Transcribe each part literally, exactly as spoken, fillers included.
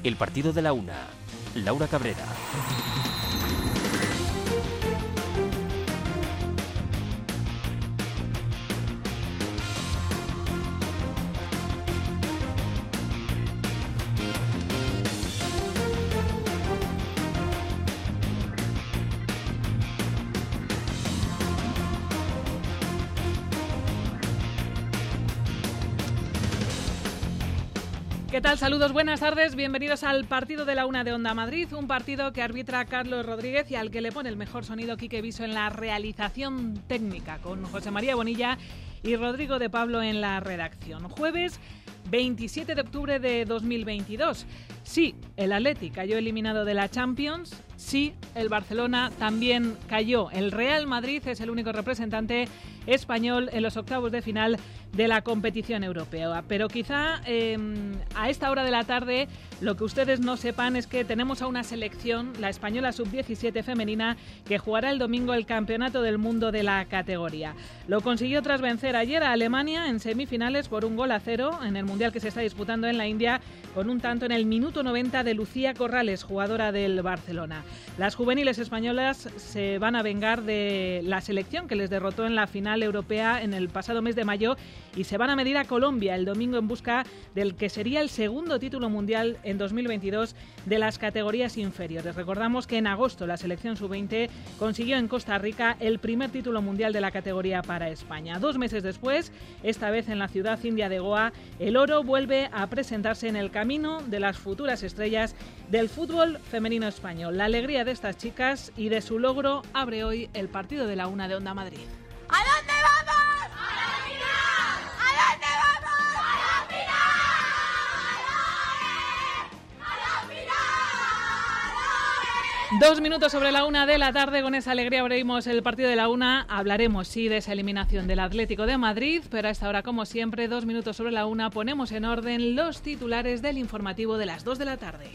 El partido de la una. Laura Cabrera. ¿Qué tal? Saludos, buenas tardes, bienvenidos al partido de la una de Onda Madrid, un partido que arbitra Carlos Rodríguez y al que le pone el mejor sonido Quique Viso en la realización técnica, con José María Bonilla y Rodrigo de Pablo en la redacción. Jueves veintisiete de octubre de dos mil veintidós. Sí, el Atleti cayó eliminado de la Champions. Sí, el Barcelona también cayó. El Real Madrid es el único representante español en los octavos de final de la competición europea. Pero quizá eh, a esta hora de la tarde lo que ustedes no sepan es que tenemos a una selección, la española sub diecisiete femenina, que jugará el domingo el Campeonato del Mundo de la categoría. Lo consiguió tras vencer ayer a Alemania en semifinales por un gol a cero en el Mundial que se está disputando en la India, con un tanto en el minuto noventa de Lucía Corrales, jugadora del Barcelona. Las juveniles españolas se van a vengar de la selección que les derrotó en la final europea en el pasado mes de mayo y se van a medir a Colombia el domingo en busca del que sería el segundo título mundial en dos mil veintidós de las categorías inferiores. Recordamos que en agosto la selección sub veinte consiguió en Costa Rica el primer título mundial de la categoría para España. Dos meses después, esta vez en la ciudad india de Goa, el oro vuelve a presentarse en el camino de las futuras estrellas del fútbol femenino español. La alegría de estas chicas y de su logro abre hoy el partido de la una de Onda Madrid. ¿A dónde vamos? ¡A la final! ¿A dónde vamos? ¡A la final! ¡A la final! Dos minutos sobre la una de la tarde. Con esa alegría abrimos el partido de la una. Hablaremos, sí, de esa eliminación del Atlético de Madrid, pero a esta hora, como siempre, dos minutos sobre la una, ponemos en orden los titulares del informativo de las dos de la tarde.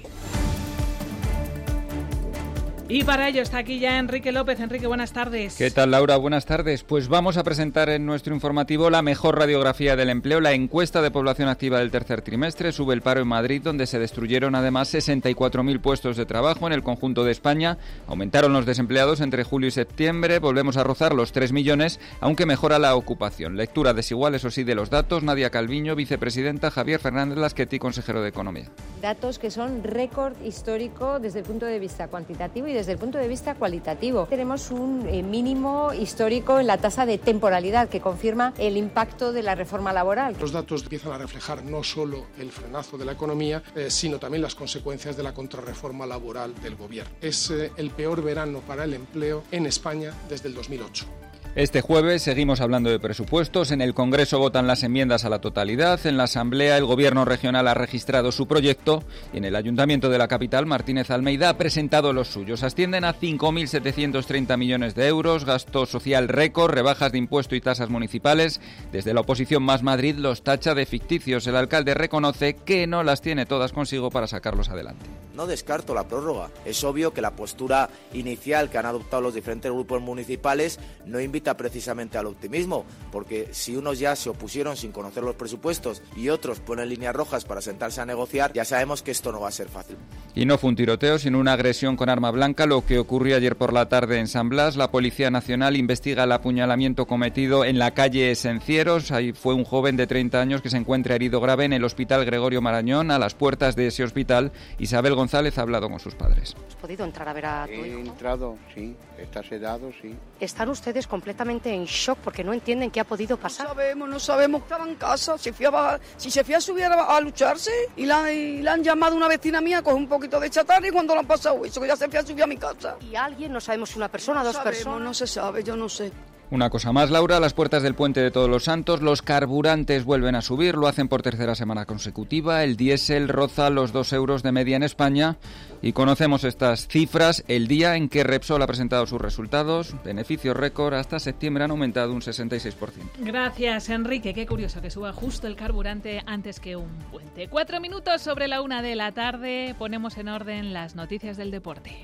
Y para ello está aquí ya Enrique López. Enrique, buenas tardes. ¿Qué tal, Laura? Buenas tardes. Pues vamos a presentar en nuestro informativo la mejor radiografía del empleo, la encuesta de población activa del tercer trimestre. Sube el paro en Madrid, donde se destruyeron además sesenta y cuatro mil puestos de trabajo en el conjunto de España. Aumentaron los desempleados entre julio y septiembre. Volvemos a rozar los tres millones, aunque mejora la ocupación. Lectura desigual, eso sí, de los datos. Nadia Calviño, vicepresidenta. Javier Fernández Lasqueti, consejero de Economía. Datos que son récord histórico desde el punto de vista cuantitativo y desde el punto de vista cualitativo. Tenemos un eh, mínimo histórico en la tasa de temporalidad que confirma el impacto de la reforma laboral. Los datos empiezan a reflejar no solo el frenazo de la economía, eh, sino también las consecuencias de la contrarreforma laboral del gobierno. Es eh, el peor verano para el empleo en España desde el dos mil ocho. Este jueves seguimos hablando de presupuestos. En el Congreso votan las enmiendas a la totalidad. En la Asamblea el Gobierno regional ha registrado su proyecto y en el Ayuntamiento de la capital Martínez Almeida ha presentado los suyos. Ascienden a cinco mil setecientos treinta millones de euros, gasto social récord, rebajas de impuesto y tasas municipales. Desde la oposición Más Madrid los tacha de ficticios. El alcalde reconoce que no las tiene todas consigo para sacarlos adelante. No descarto la prórroga. Es obvio que la postura inicial que han adoptado los diferentes grupos municipales no invita precisamente al optimismo, porque si unos ya se opusieron sin conocer los presupuestos y otros ponen líneas rojas para sentarse a negociar, ya sabemos que esto no va a ser fácil. Y no fue un tiroteo, sino una agresión con arma blanca, lo que ocurrió ayer por la tarde en San Blas. La Policía Nacional investiga el apuñalamiento cometido en la calle Sencieros. Ahí fue un joven de treinta años que se encuentra herido grave en el Hospital Gregorio Marañón. A las puertas de ese hospital, Isabel González ha hablado con sus padres. ¿Has podido entrar a ver a tu hijo? He entrado, sí. Está sedado, sí. ¿Están ustedes completamente en shock porque no entienden qué ha podido pasar? No sabemos, no sabemos. Estaba en casa. Se fue a bajar. Si se fue a subir a, a lucharse y la, y la han llamado una vecina mía, coge un poquito de chatarra y cuando le han pasado eso, que ya se fue a subir a mi casa. ¿Y alguien? No sabemos si una persona, no dos sabemos, personas. No se sabe, yo no sé. Una cosa más, Laura, a las puertas del Puente de Todos los Santos, los carburantes vuelven a subir, lo hacen por tercera semana consecutiva. El diésel roza los dos euros de media en España y conocemos estas cifras el día en que Repsol ha presentado sus resultados. Beneficios récord hasta septiembre han aumentado un sesenta y seis por ciento. Gracias, Enrique. Qué curioso que suba justo el carburante antes que un puente. Cuatro minutos sobre la una de la tarde, ponemos en orden las noticias del deporte.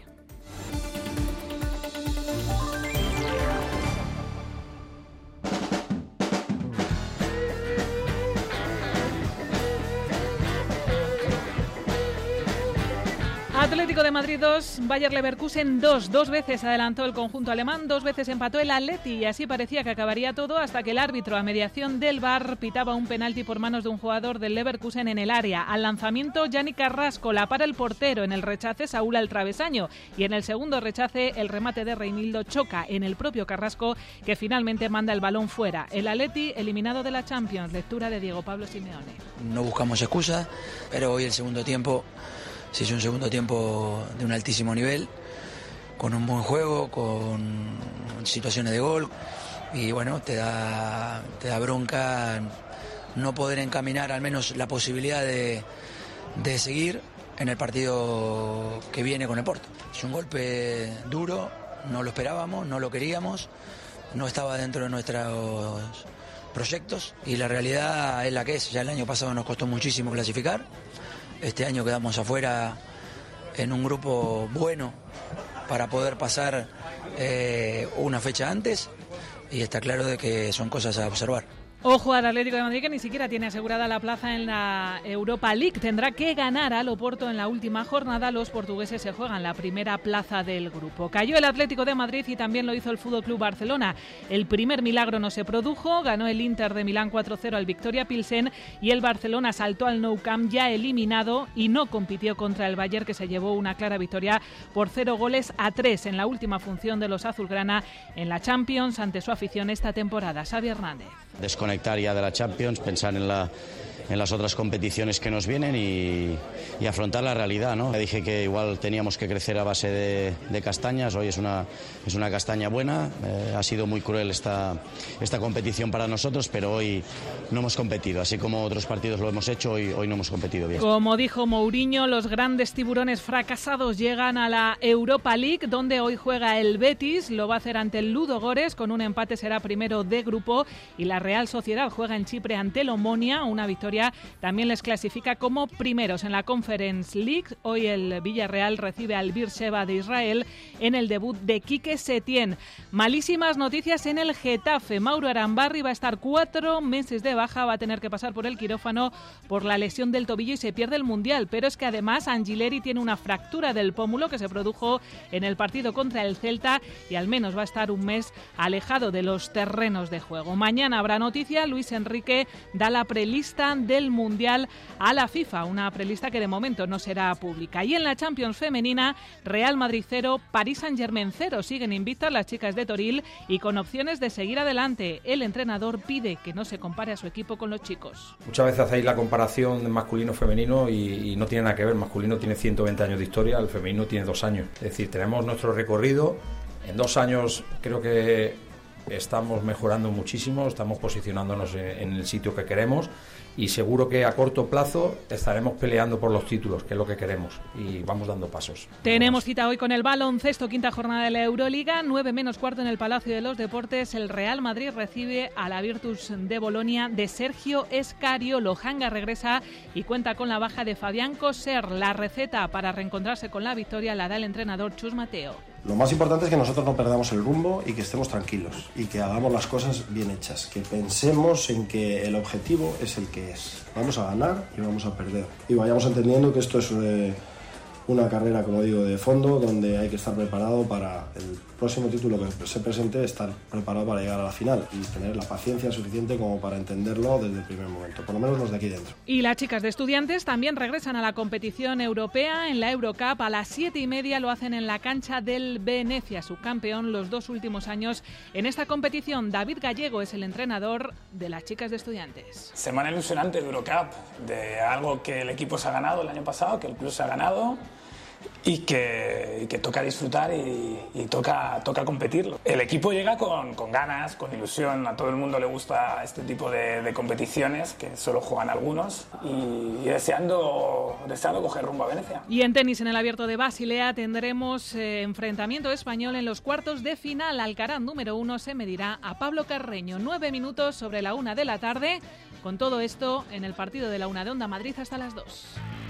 Atlético de Madrid dos, Bayer Leverkusen dos. Dos veces adelantó el conjunto alemán, dos veces empató el Atleti y así parecía que acabaría todo hasta que el árbitro, a mediación del V A R, pitaba un penalti por manos de un jugador del Leverkusen en el área. Al lanzamiento, Yanni Carrasco la para el portero, en el rechace Saúl al travesaño y en el segundo rechace el remate de Reinildo choca en el propio Carrasco, que finalmente manda el balón fuera. El Atleti eliminado de la Champions, lectura de Diego Pablo Simeone. No buscamos excusas, pero hoy el segundo tiempo se hizo un segundo tiempo de un altísimo nivel, con un buen juego, con situaciones de gol y bueno, te da, te da bronca no poder encaminar al menos la posibilidad de, de seguir en el partido que viene con el Porto. Es un golpe duro, no lo esperábamos, no lo queríamos, no estaba dentro de nuestros proyectos y la realidad es la que es. Ya el año pasado nos costó muchísimo clasificar. Este año quedamos afuera en un grupo bueno para poder pasar eh, una fecha antes y está claro de que son cosas a observar. Ojo al Atlético de Madrid, que ni siquiera tiene asegurada la plaza en la Europa League. Tendrá que ganar al Oporto en la última jornada. Los portugueses se juegan la primera plaza del grupo. Cayó el Atlético de Madrid y también lo hizo el F C Barcelona. El primer milagro no se produjo. Ganó el Inter de Milán cuatro cero al Victoria Pilsen y el Barcelona saltó al Nou Camp ya eliminado y no compitió contra el Bayern, que se llevó una clara victoria por cero goles a tres en la última función de los azulgrana en la Champions ante su afición esta temporada. Xavi Hernández. Desconectar ya de la Champions, pensar en la en las otras competiciones que nos vienen y, y afrontar la realidad, ¿no? Le dije que igual teníamos que crecer a base de, de castañas. Hoy es una es una castaña buena. Eh, ha sido muy cruel esta esta competición para nosotros, pero hoy no hemos competido, así como otros partidos lo hemos hecho. Hoy hoy no hemos competido bien. Como dijo Mourinho, los grandes tiburones fracasados llegan a la Europa League, donde hoy juega el Betis. Lo va a hacer ante el Ludogorets, con un empate será primero de grupo, y la Real Sociedad juega en Chipre ante el Omonia. Una victoria también les clasifica como primeros en la Conference League. Hoy el Villarreal recibe al Beersheba de Israel en el debut de Quique Setién. Malísimas noticias en el Getafe. Mauro Arambarri va a estar cuatro meses de baja, va a tener que pasar por el quirófano por la lesión del tobillo y se pierde el Mundial. Pero es que además Angileri tiene una fractura del pómulo que se produjo en el partido contra el Celta y al menos va a estar un mes alejado de los terrenos de juego. Mañana habrá noticia. Luis Enrique da la prelista del Mundial a la FIFA, una prelista que de momento no será pública. Y en la Champions femenina, Real Madrid cero, París Saint-Germain cero. Siguen invictas las chicas de Toril y con opciones de seguir adelante. El entrenador pide que no se compare a su equipo con los chicos. Muchas veces hacéis la comparación masculino-femenino y, y no tiene nada que ver. El masculino tiene ciento veinte años de historia, el femenino tiene dos años. Es decir, tenemos nuestro recorrido. En dos años creo que estamos mejorando muchísimo, estamos posicionándonos en, en el sitio que queremos. Y seguro que a corto plazo estaremos peleando por los títulos, que es lo que queremos, y vamos dando pasos. Tenemos cita hoy con el baloncesto, quinta jornada de la Euroliga, nueve menos cuarto en el Palacio de los Deportes. El Real Madrid recibe a la Virtus de Bolonia de Sergio Escariolo. Hanga regresa y cuenta con la baja de Fabián Coser. La receta para reencontrarse con la victoria la da el entrenador Chus Mateo. Lo más importante es que nosotros no perdamos el rumbo y que estemos tranquilos y que hagamos las cosas bien hechas, que pensemos en que el objetivo es el que es. Vamos a ganar y vamos a perder. Y vayamos entendiendo que esto es eh, una carrera, como digo, de fondo, donde hay que estar preparado para el próximo título que se presente, estar preparado para llegar a la final y tener la paciencia suficiente como para entenderlo desde el primer momento, por lo menos los de aquí dentro. Y las chicas de Estudiantes también regresan a la competición europea en la Eurocup. A las siete y media lo hacen en la cancha del Venecia, subcampeón los dos últimos años en esta competición. David Gallego es el entrenador de las chicas de Estudiantes. Semana ilusionante de Eurocup, de algo que el equipo se ha ganado el año pasado, que el club se ha ganado y que, y que toca disfrutar y, y toca, toca competirlo. El equipo llega con, con ganas, con ilusión. A todo el mundo le gusta este tipo de, de competiciones, que solo juegan algunos, y, y deseando, deseando coger rumbo a Venecia. Y en tenis, en el Abierto de Basilea, tendremos eh, enfrentamiento español en los cuartos de final. Alcaraz, número uno, se medirá a Pablo Carreño. Nueve minutos sobre la una de la tarde. Con todo esto, en el partido de la una de Onda Madrid hasta las dos.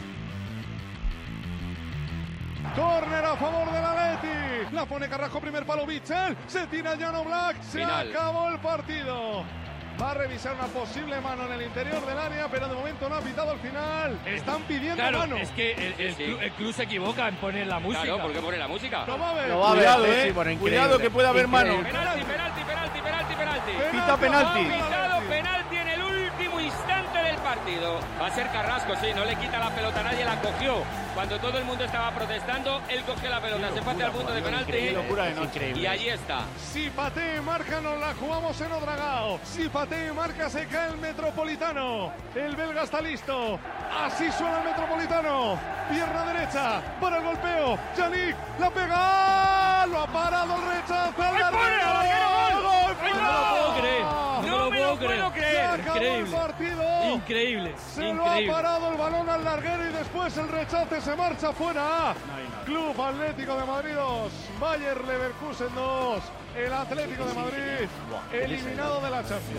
Córner a favor del Atleti. La pone Carrasco, primer palo, Michel. Se tira Jan Oblak. Se Final. acabó el partido. Va a revisar una posible mano en el interior del área, pero de momento no ha pitado el final. Están pidiendo claro, mano. Es que el, el, sí. club, el club se equivoca en poner la música. Claro, ¿por qué pone la música? Lo va a ver. Lo va a ver, Cuidado, eh. sí, Cuidado que puede haber mano. Penalti, penalti, penalti, penalti, penalti. Pita penalti. Pitado penalti en el último instante del partido. Va a ser Carrasco, sí, no le quita la pelota a nadie, la cogió. Cuando todo el mundo estaba protestando, él coge la pelota, se pase al punto de penalti. Increíble. Y allí está. Si patea y marca, nos la jugamos en Odragao. Si patea y marca, se cae el Metropolitano. El belga está listo. Así suena el Metropolitano. Pierna derecha para el golpeo. Yannick la pega. Lo ha parado el rechazo. ¡Ay, pone! ¡Gol! ¡Ay, no lo puedo creer! No, no me lo puedo creer. Increíble. Increíble. Se Increíble. lo ha parado el balón al larguero y después el rechace se marcha fuera. Club Atlético de Madrid dos, Bayer Leverkusen dos. El Atlético de Madrid eliminado de la Champions.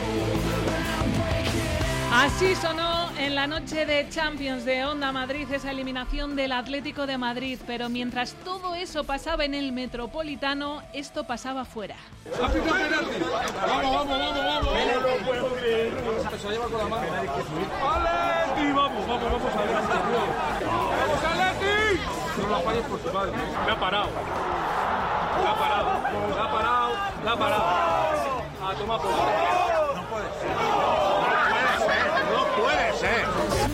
Así sonó en la noche de Champions de Onda Madrid esa eliminación del Atlético de Madrid, pero mientras todo eso pasaba en el Metropolitano, esto pasaba fuera. Vamos, vamos, vamos, vamos. No lo puedo creer. Se lleva con la mano. ¡Aleti! Vamos, vamos, vamos a ver. ¡Vamos, Aleti! No la falles por tu madre. Me ha parado. Me ha parado. Me ha parado. Me ha parado. A tomar por favor. No puede ser. No puede ser.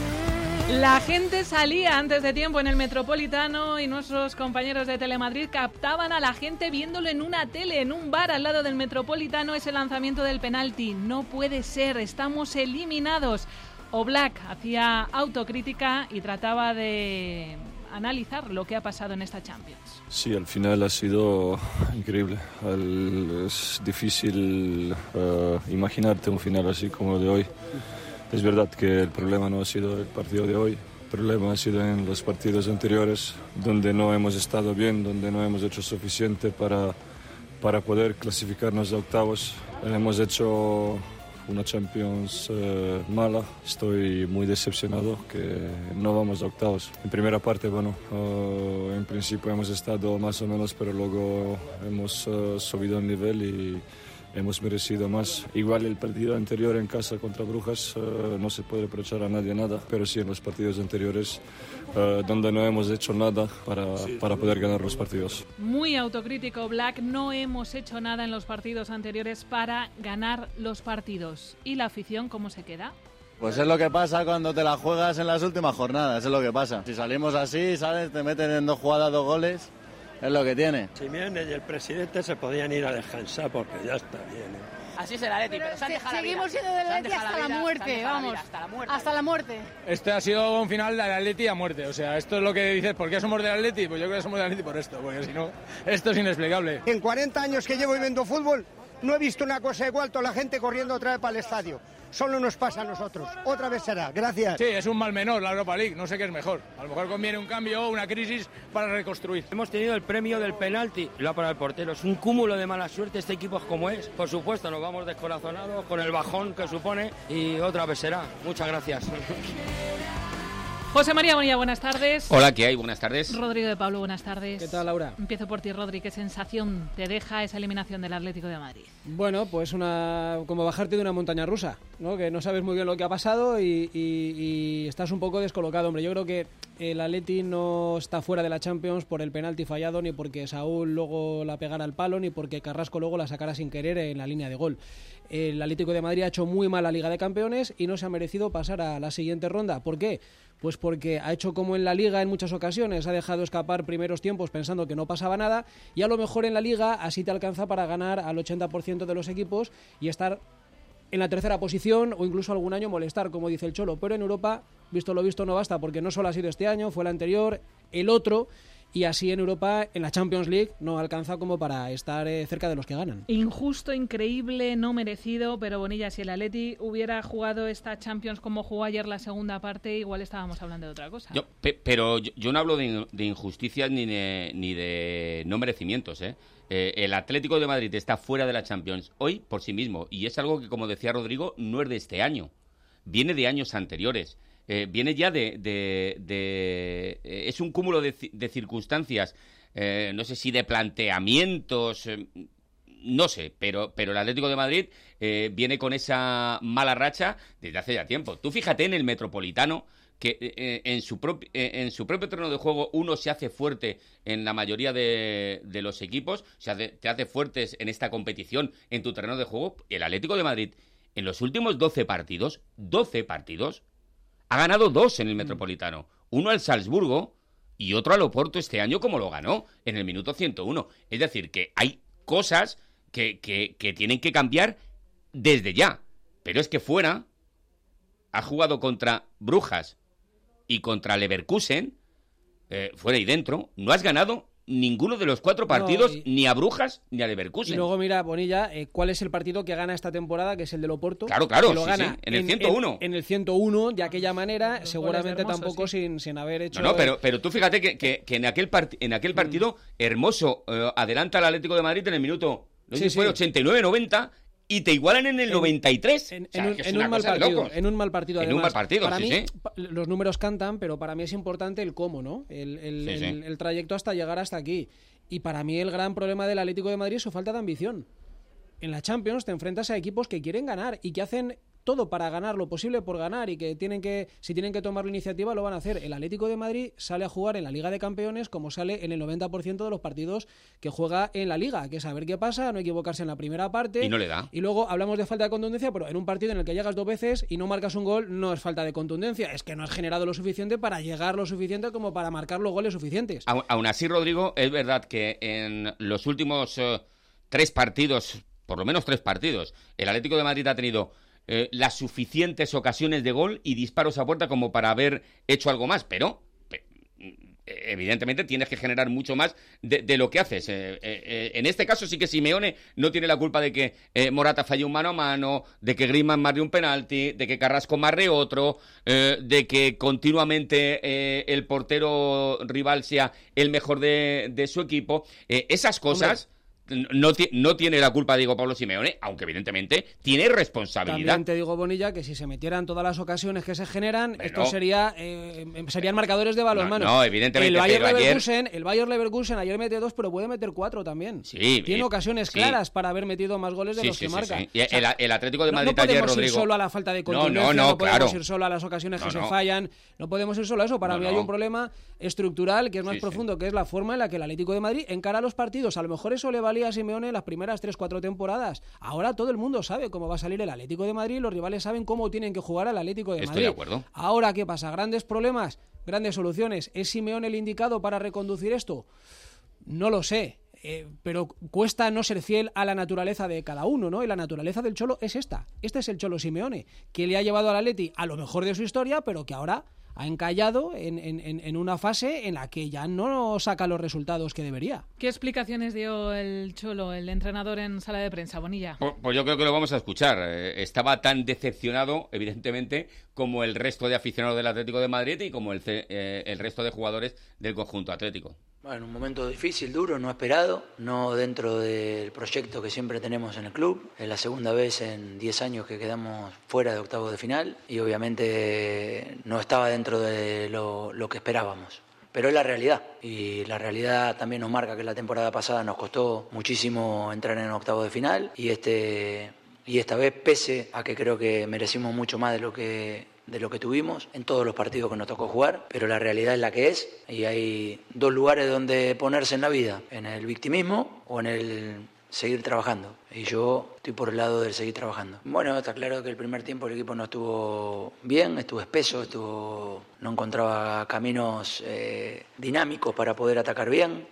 La gente salía antes de tiempo en el Metropolitano y nuestros compañeros de Telemadrid captaban a la gente viéndolo en una tele, en un bar al lado del Metropolitano, ese lanzamiento del penalti. No puede ser, estamos eliminados. Oblak hacía autocrítica y trataba de analizar lo que ha pasado en esta Champions. Sí, al final ha sido increíble. El, es difícil uh, imaginarte un final así como el de hoy. Es verdad que el problema no ha sido el partido de hoy, el problema ha sido en los partidos anteriores, donde no hemos estado bien, donde no hemos hecho suficiente para, para poder clasificarnos a octavos. Hemos hecho una Champions eh, mala, estoy muy decepcionado que no vamos a octavos. En primera parte, bueno, uh, en principio hemos estado más o menos, pero luego hemos uh, subido el nivel y hemos merecido más. Igual el partido anterior en casa contra Brujas uh, no se puede reprochar a nadie nada, pero sí en los partidos anteriores uh, donde no hemos hecho nada para, sí. para poder ganar los partidos. Muy autocrítico Black, no hemos hecho nada en los partidos anteriores para ganar los partidos. ¿Y la afición cómo se queda? Pues es lo que pasa cuando te la juegas en las últimas jornadas, es lo que pasa. Si salimos así, ¿sabes? Te meten en dos jugadas, dos goles. Es lo que tiene. Simeone y el presidente se podían ir a descansar porque ya está bien. ¿eh? Así será, Leti, pero, pero se han dejado seguimos la vida. siendo del Atleti hasta la, vida, muerte, vamos. La vida, hasta la muerte. Hasta la muerte. Este ha sido un final del Atleti a muerte. O sea, esto es lo que dices, ¿por qué somos del Atleti? Pues yo creo que somos del Atleti por esto, porque si no, esto es inexplicable. En cuarenta años que llevo viendo fútbol, no he visto una cosa igual, toda la gente corriendo otra vez para el estadio. Solo nos pasa a nosotros. Otra vez será. Gracias. Sí, es un mal menor la Europa League. No sé qué es mejor. A lo mejor conviene un cambio o una crisis para reconstruir. Hemos tenido el premio del penalti. Lo ha parado el portero. Es un cúmulo de mala suerte. Este equipo es como es. Por supuesto, nos vamos descorazonados con el bajón que supone. Y otra vez será. Muchas gracias. José María Bonilla, buenas tardes. Hola, ¿qué hay? Buenas tardes. Rodrigo de Pablo, buenas tardes. ¿Qué tal, Laura? Empiezo por ti, Rodri. ¿Qué sensación te deja esa eliminación del Atlético de Madrid? Bueno, pues una como bajarte de una montaña rusa, ¿no? Que no sabes muy bien lo que ha pasado y, y, y estás un poco descolocado, hombre. Yo creo que el Atleti no está fuera de la Champions por el penalti fallado, ni porque Saúl luego la pegara al palo, ni porque Carrasco luego la sacara sin querer en la línea de gol. El Atlético de Madrid ha hecho muy mal la Liga de Campeones y no se ha merecido pasar a la siguiente ronda. ¿Por qué? Pues porque ha hecho como en la Liga en muchas ocasiones, ha dejado escapar primeros tiempos pensando que no pasaba nada y a lo mejor en la Liga así te alcanza para ganar al ochenta por ciento de los equipos y estar en la tercera posición o incluso algún año molestar, como dice el Cholo. Pero en Europa, visto lo visto, no basta porque no solo ha sido este año, fue el anterior, el otro. Y así en Europa, en la Champions League, no alcanza como para estar eh, cerca de los que ganan. Injusto, increíble, no merecido, pero Bonilla, si el Atleti hubiera jugado esta Champions como jugó ayer la segunda parte, igual estábamos hablando de otra cosa. Yo, pe, pero yo, yo no hablo de, de injusticias ni de, ni de no merecimientos, ¿eh? Eh, el Atlético de Madrid está fuera de la Champions hoy por sí mismo, y es algo que, como decía Rodrigo, no es de este año, viene de años anteriores. Eh, viene ya de... de, de eh, es un cúmulo de, de circunstancias, eh, no sé si de planteamientos, eh, no sé, pero, pero el Atlético de Madrid eh, viene con esa mala racha desde hace ya tiempo. Tú fíjate en el Metropolitano, que eh, en, su propi- eh, en su propio terreno de juego uno se hace fuerte en la mayoría de, de los equipos, se hace, te hace fuertes en esta competición, en tu terreno de juego. El Atlético de Madrid, en los últimos doce partidos, doce partidos, ha ganado dos en el Metropolitano. Uno al Salzburgo y otro al Oporto este año, como lo ganó en el minuto ciento uno. Es decir, que hay cosas que, que, que tienen que cambiar desde ya. Pero es que fuera ha jugado contra Brujas y contra Leverkusen, eh, fuera y dentro, no has ganado ninguno de los cuatro partidos, no, y, ni a Brujas ni a Leverkusen. Y luego mira, Bonilla, eh, ¿cuál es el partido que gana esta temporada, que es el del Oporto? Claro, claro, que lo sí, gana sí, en el ciento uno. En, en el ciento uno, de aquella manera, no, seguramente hermoso, tampoco sí. sin, sin haber hecho... No, no, pero, pero tú fíjate que, que, que en, aquel part, en aquel partido, mm. Hermoso eh, adelanta al Atlético de Madrid en el minuto, no sé sí, si fue sí. ochenta y nueve noventa, y te igualan en el en, noventa y tres. En, o sea, en, que es en, una un mal cosa partido, de locos. en un mal partido, además. En un mal partido, para sí, mí, sí. Los números cantan, pero para mí es importante el cómo, ¿no? El, el, sí, el, sí. el, el trayecto hasta llegar hasta aquí. Y para mí el gran problema del Atlético de Madrid es su falta de ambición. En la Champions te enfrentas a equipos que quieren ganar y que hacen todo para ganar, lo posible por ganar, y que tienen que, si tienen que tomar la iniciativa, lo van a hacer. El Atlético de Madrid sale a jugar en la Liga de Campeones como sale en el noventa por ciento de los partidos que juega en la Liga, que es saber qué pasa, no equivocarse en la primera parte. Y no le da. Y luego hablamos de falta de contundencia, pero en un partido en el que llegas dos veces y no marcas un gol, no es falta de contundencia, es que no has generado lo suficiente para llegar lo suficiente como para marcar los goles suficientes. Aún, aún así, Rodrigo, es verdad que en los últimos uh, tres partidos, por lo menos tres partidos, el Atlético de Madrid ha tenido Eh, las suficientes ocasiones de gol y disparos a puerta como para haber hecho algo más, pero pe- evidentemente tienes que generar mucho más de, de lo que haces. Eh, eh, en este caso sí que Simeone no tiene la culpa de que eh, Morata falle un mano a mano, de que Griezmann marque un penalti, de que Carrasco marque otro, eh, de que continuamente eh, el portero rival sea el mejor de, de su equipo. Eh, esas cosas... Hombre. No, ti- no tiene la culpa Diego Pablo Simeone, aunque evidentemente tiene responsabilidad. También te digo, Bonilla, que si se metieran todas las ocasiones que se generan, pero, esto sería eh, serían marcadores de balonmano. No, no, evidentemente. El Bayer pero Leverkusen, ayer... el Bayer Leverkusen ayer mete dos, pero puede meter cuatro también. Sí, tiene y, ocasiones sí. claras para haber metido más goles de sí, los sí, que sí, marca. Sí. Y o sea, el, el Atlético de Madrid no, no ayer, podemos Rodrigo. ir solo a la falta de contundencia, no, no, no, no podemos claro. ir solo a las ocasiones no, que no. se fallan, no podemos ir solo a eso. Para no, mí no. hay un problema estructural que es más sí, profundo, sí. que es la forma en la que el Atlético de Madrid encara los partidos. A lo mejor eso le valía a Simeone en las primeras tres, cuatro temporadas. Ahora todo el mundo sabe cómo va a salir el Atlético de Madrid, los rivales saben cómo tienen que jugar al Atlético de Estoy Madrid. de acuerdo. Ahora, ¿qué pasa? ¿Grandes problemas? ¿Grandes soluciones? ¿Es Simeone el indicado para reconducir esto? No lo sé. Eh, pero cuesta no ser fiel a la naturaleza de cada uno, ¿no? Y la naturaleza del Cholo es esta. Este es el Cholo Simeone, que le ha llevado al Atleti a lo mejor de su historia, pero que ahora ha encallado en, en, en una fase en la que ya no saca los resultados que debería. ¿Qué explicaciones dio el Cholo, el entrenador, en sala de prensa, Bonilla? Pues, pues yo creo que lo vamos a escuchar. Eh, estaba tan decepcionado, evidentemente, como el resto de aficionados del Atlético de Madrid y como el, eh, el resto de jugadores del conjunto atlético. Bueno, un momento difícil, duro, no esperado, no dentro del proyecto que siempre tenemos en el club. Es la segunda vez en diez años que quedamos fuera de octavos de final y obviamente no estaba dentro de lo, lo que esperábamos. Pero es la realidad y la realidad también nos marca que la temporada pasada nos costó muchísimo entrar en octavos de final y este y esta vez, pese a que creo que merecimos mucho más de lo que de lo que tuvimos en todos los partidos que nos tocó jugar, pero la realidad es la que es y hay dos lugares donde ponerse en la vida, en el victimismo o en el seguir trabajando, y yo estoy por el lado del seguir trabajando. Bueno, está claro que el primer tiempo el equipo no estuvo bien, estuvo espeso, estuvo, no encontraba caminos eh, dinámicos para poder atacar bien,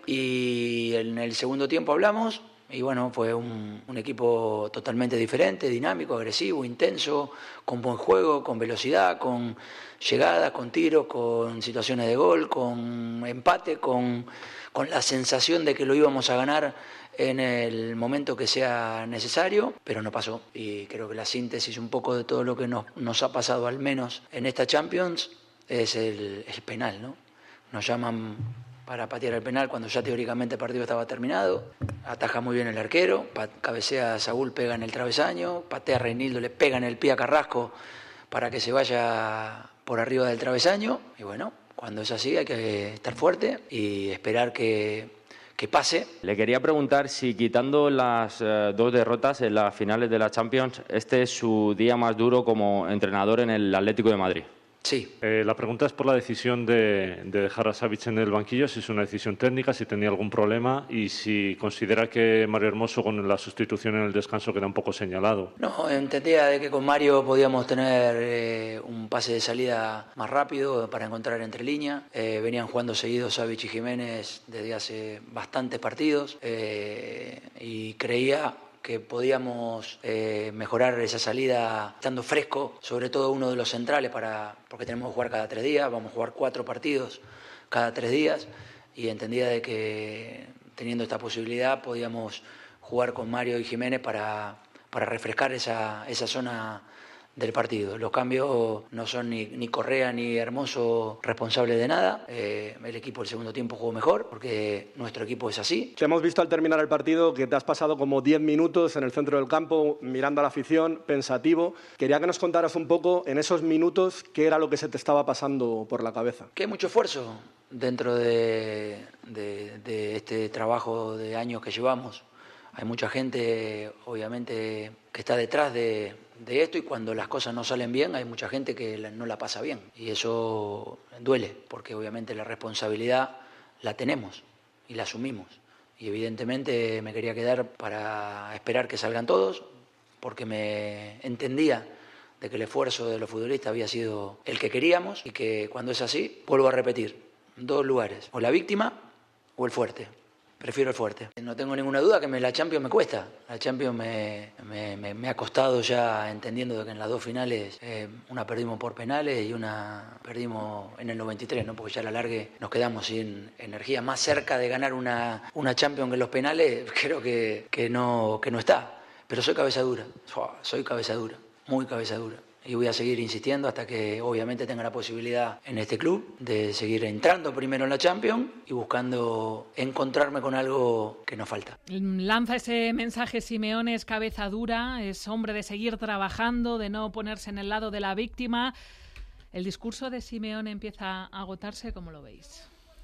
y en el segundo tiempo hablamos. Y bueno, fue un, un equipo totalmente diferente, dinámico, agresivo, intenso, con buen juego, con velocidad, con llegadas, con tiros, con situaciones de gol, con empate, con, con la sensación de que lo íbamos a ganar en el momento que sea necesario, pero no pasó. Y creo que la síntesis un poco de todo lo que nos, nos ha pasado, al menos en esta Champions, es el, el penal, ¿no? Nos llaman para patear el penal cuando ya teóricamente el partido estaba terminado. Ataja muy bien el arquero, cabecea a Saúl, pega en el travesaño, patea a Reinildo, le pega en el pie a Carrasco para que se vaya por arriba del travesaño. Y bueno, cuando es así hay que estar fuerte y esperar que, que pase. Le quería preguntar si, quitando las eh, dos derrotas en las finales de la Champions, este es su día más duro como entrenador en el Atlético de Madrid. Sí. Eh, la pregunta es por la decisión de, de dejar a Savic en el banquillo, si es una decisión técnica, si tenía algún problema y si considera que Mario Hermoso con la sustitución en el descanso queda un poco señalado. No, entendía de que con Mario podíamos tener eh, un pase de salida más rápido para encontrar entre líneas. Eh, venían jugando seguidos Savic y Jiménez desde hace bastantes partidos eh, y creía que podíamos eh, mejorar esa salida estando fresco, sobre todo uno de los centrales, para porque tenemos que jugar cada tres días, vamos a jugar cuatro partidos cada tres días, y entendía de que teniendo esta posibilidad podíamos jugar con Mario y Jiménez para, para refrescar esa, esa zona del partido. Los cambios no son ni, ni Correa ni Hermoso responsables de nada. Eh, el equipo el segundo tiempo jugó mejor porque nuestro equipo es así. Te hemos visto al terminar el partido que te has pasado como diez minutos en el centro del campo mirando a la afición, pensativo. Quería que nos contaras un poco en esos minutos qué era lo que se te estaba pasando por la cabeza. Que hay mucho esfuerzo dentro de, de, de este trabajo de años que llevamos. Hay mucha gente, obviamente, que está detrás de, de esto, y cuando las cosas no salen bien hay mucha gente que la, no la pasa bien. Y eso duele, porque obviamente la responsabilidad la tenemos y la asumimos. Y evidentemente me quería quedar para esperar que salgan todos, porque me entendía de que el esfuerzo de los futbolistas había sido el que queríamos, y que cuando es así, vuelvo a repetir, dos lugares, o la víctima o el fuerte. Prefiero el fuerte. No tengo ninguna duda que me, la Champions me cuesta. La Champions me, me, me, me ha costado ya, entendiendo de que en las dos finales eh, una perdimos por penales y una perdimos en el noventa y tres, ¿no? Porque ya a la larga nos quedamos sin energía. Más cerca de ganar una, una Champions que en los penales, creo que, que, no, que no está. Pero soy cabeza dura. Soy cabeza dura, muy cabeza dura. Y voy a seguir insistiendo hasta que obviamente tenga la posibilidad en este club de seguir entrando primero en la Champions y buscando encontrarme con algo que nos falta. Lanza ese mensaje Simeone, es cabeza dura, es hombre de seguir trabajando, de no ponerse en el lado de la víctima. ¿El discurso de Simeone empieza a agotarse? ¿Cómo lo veis?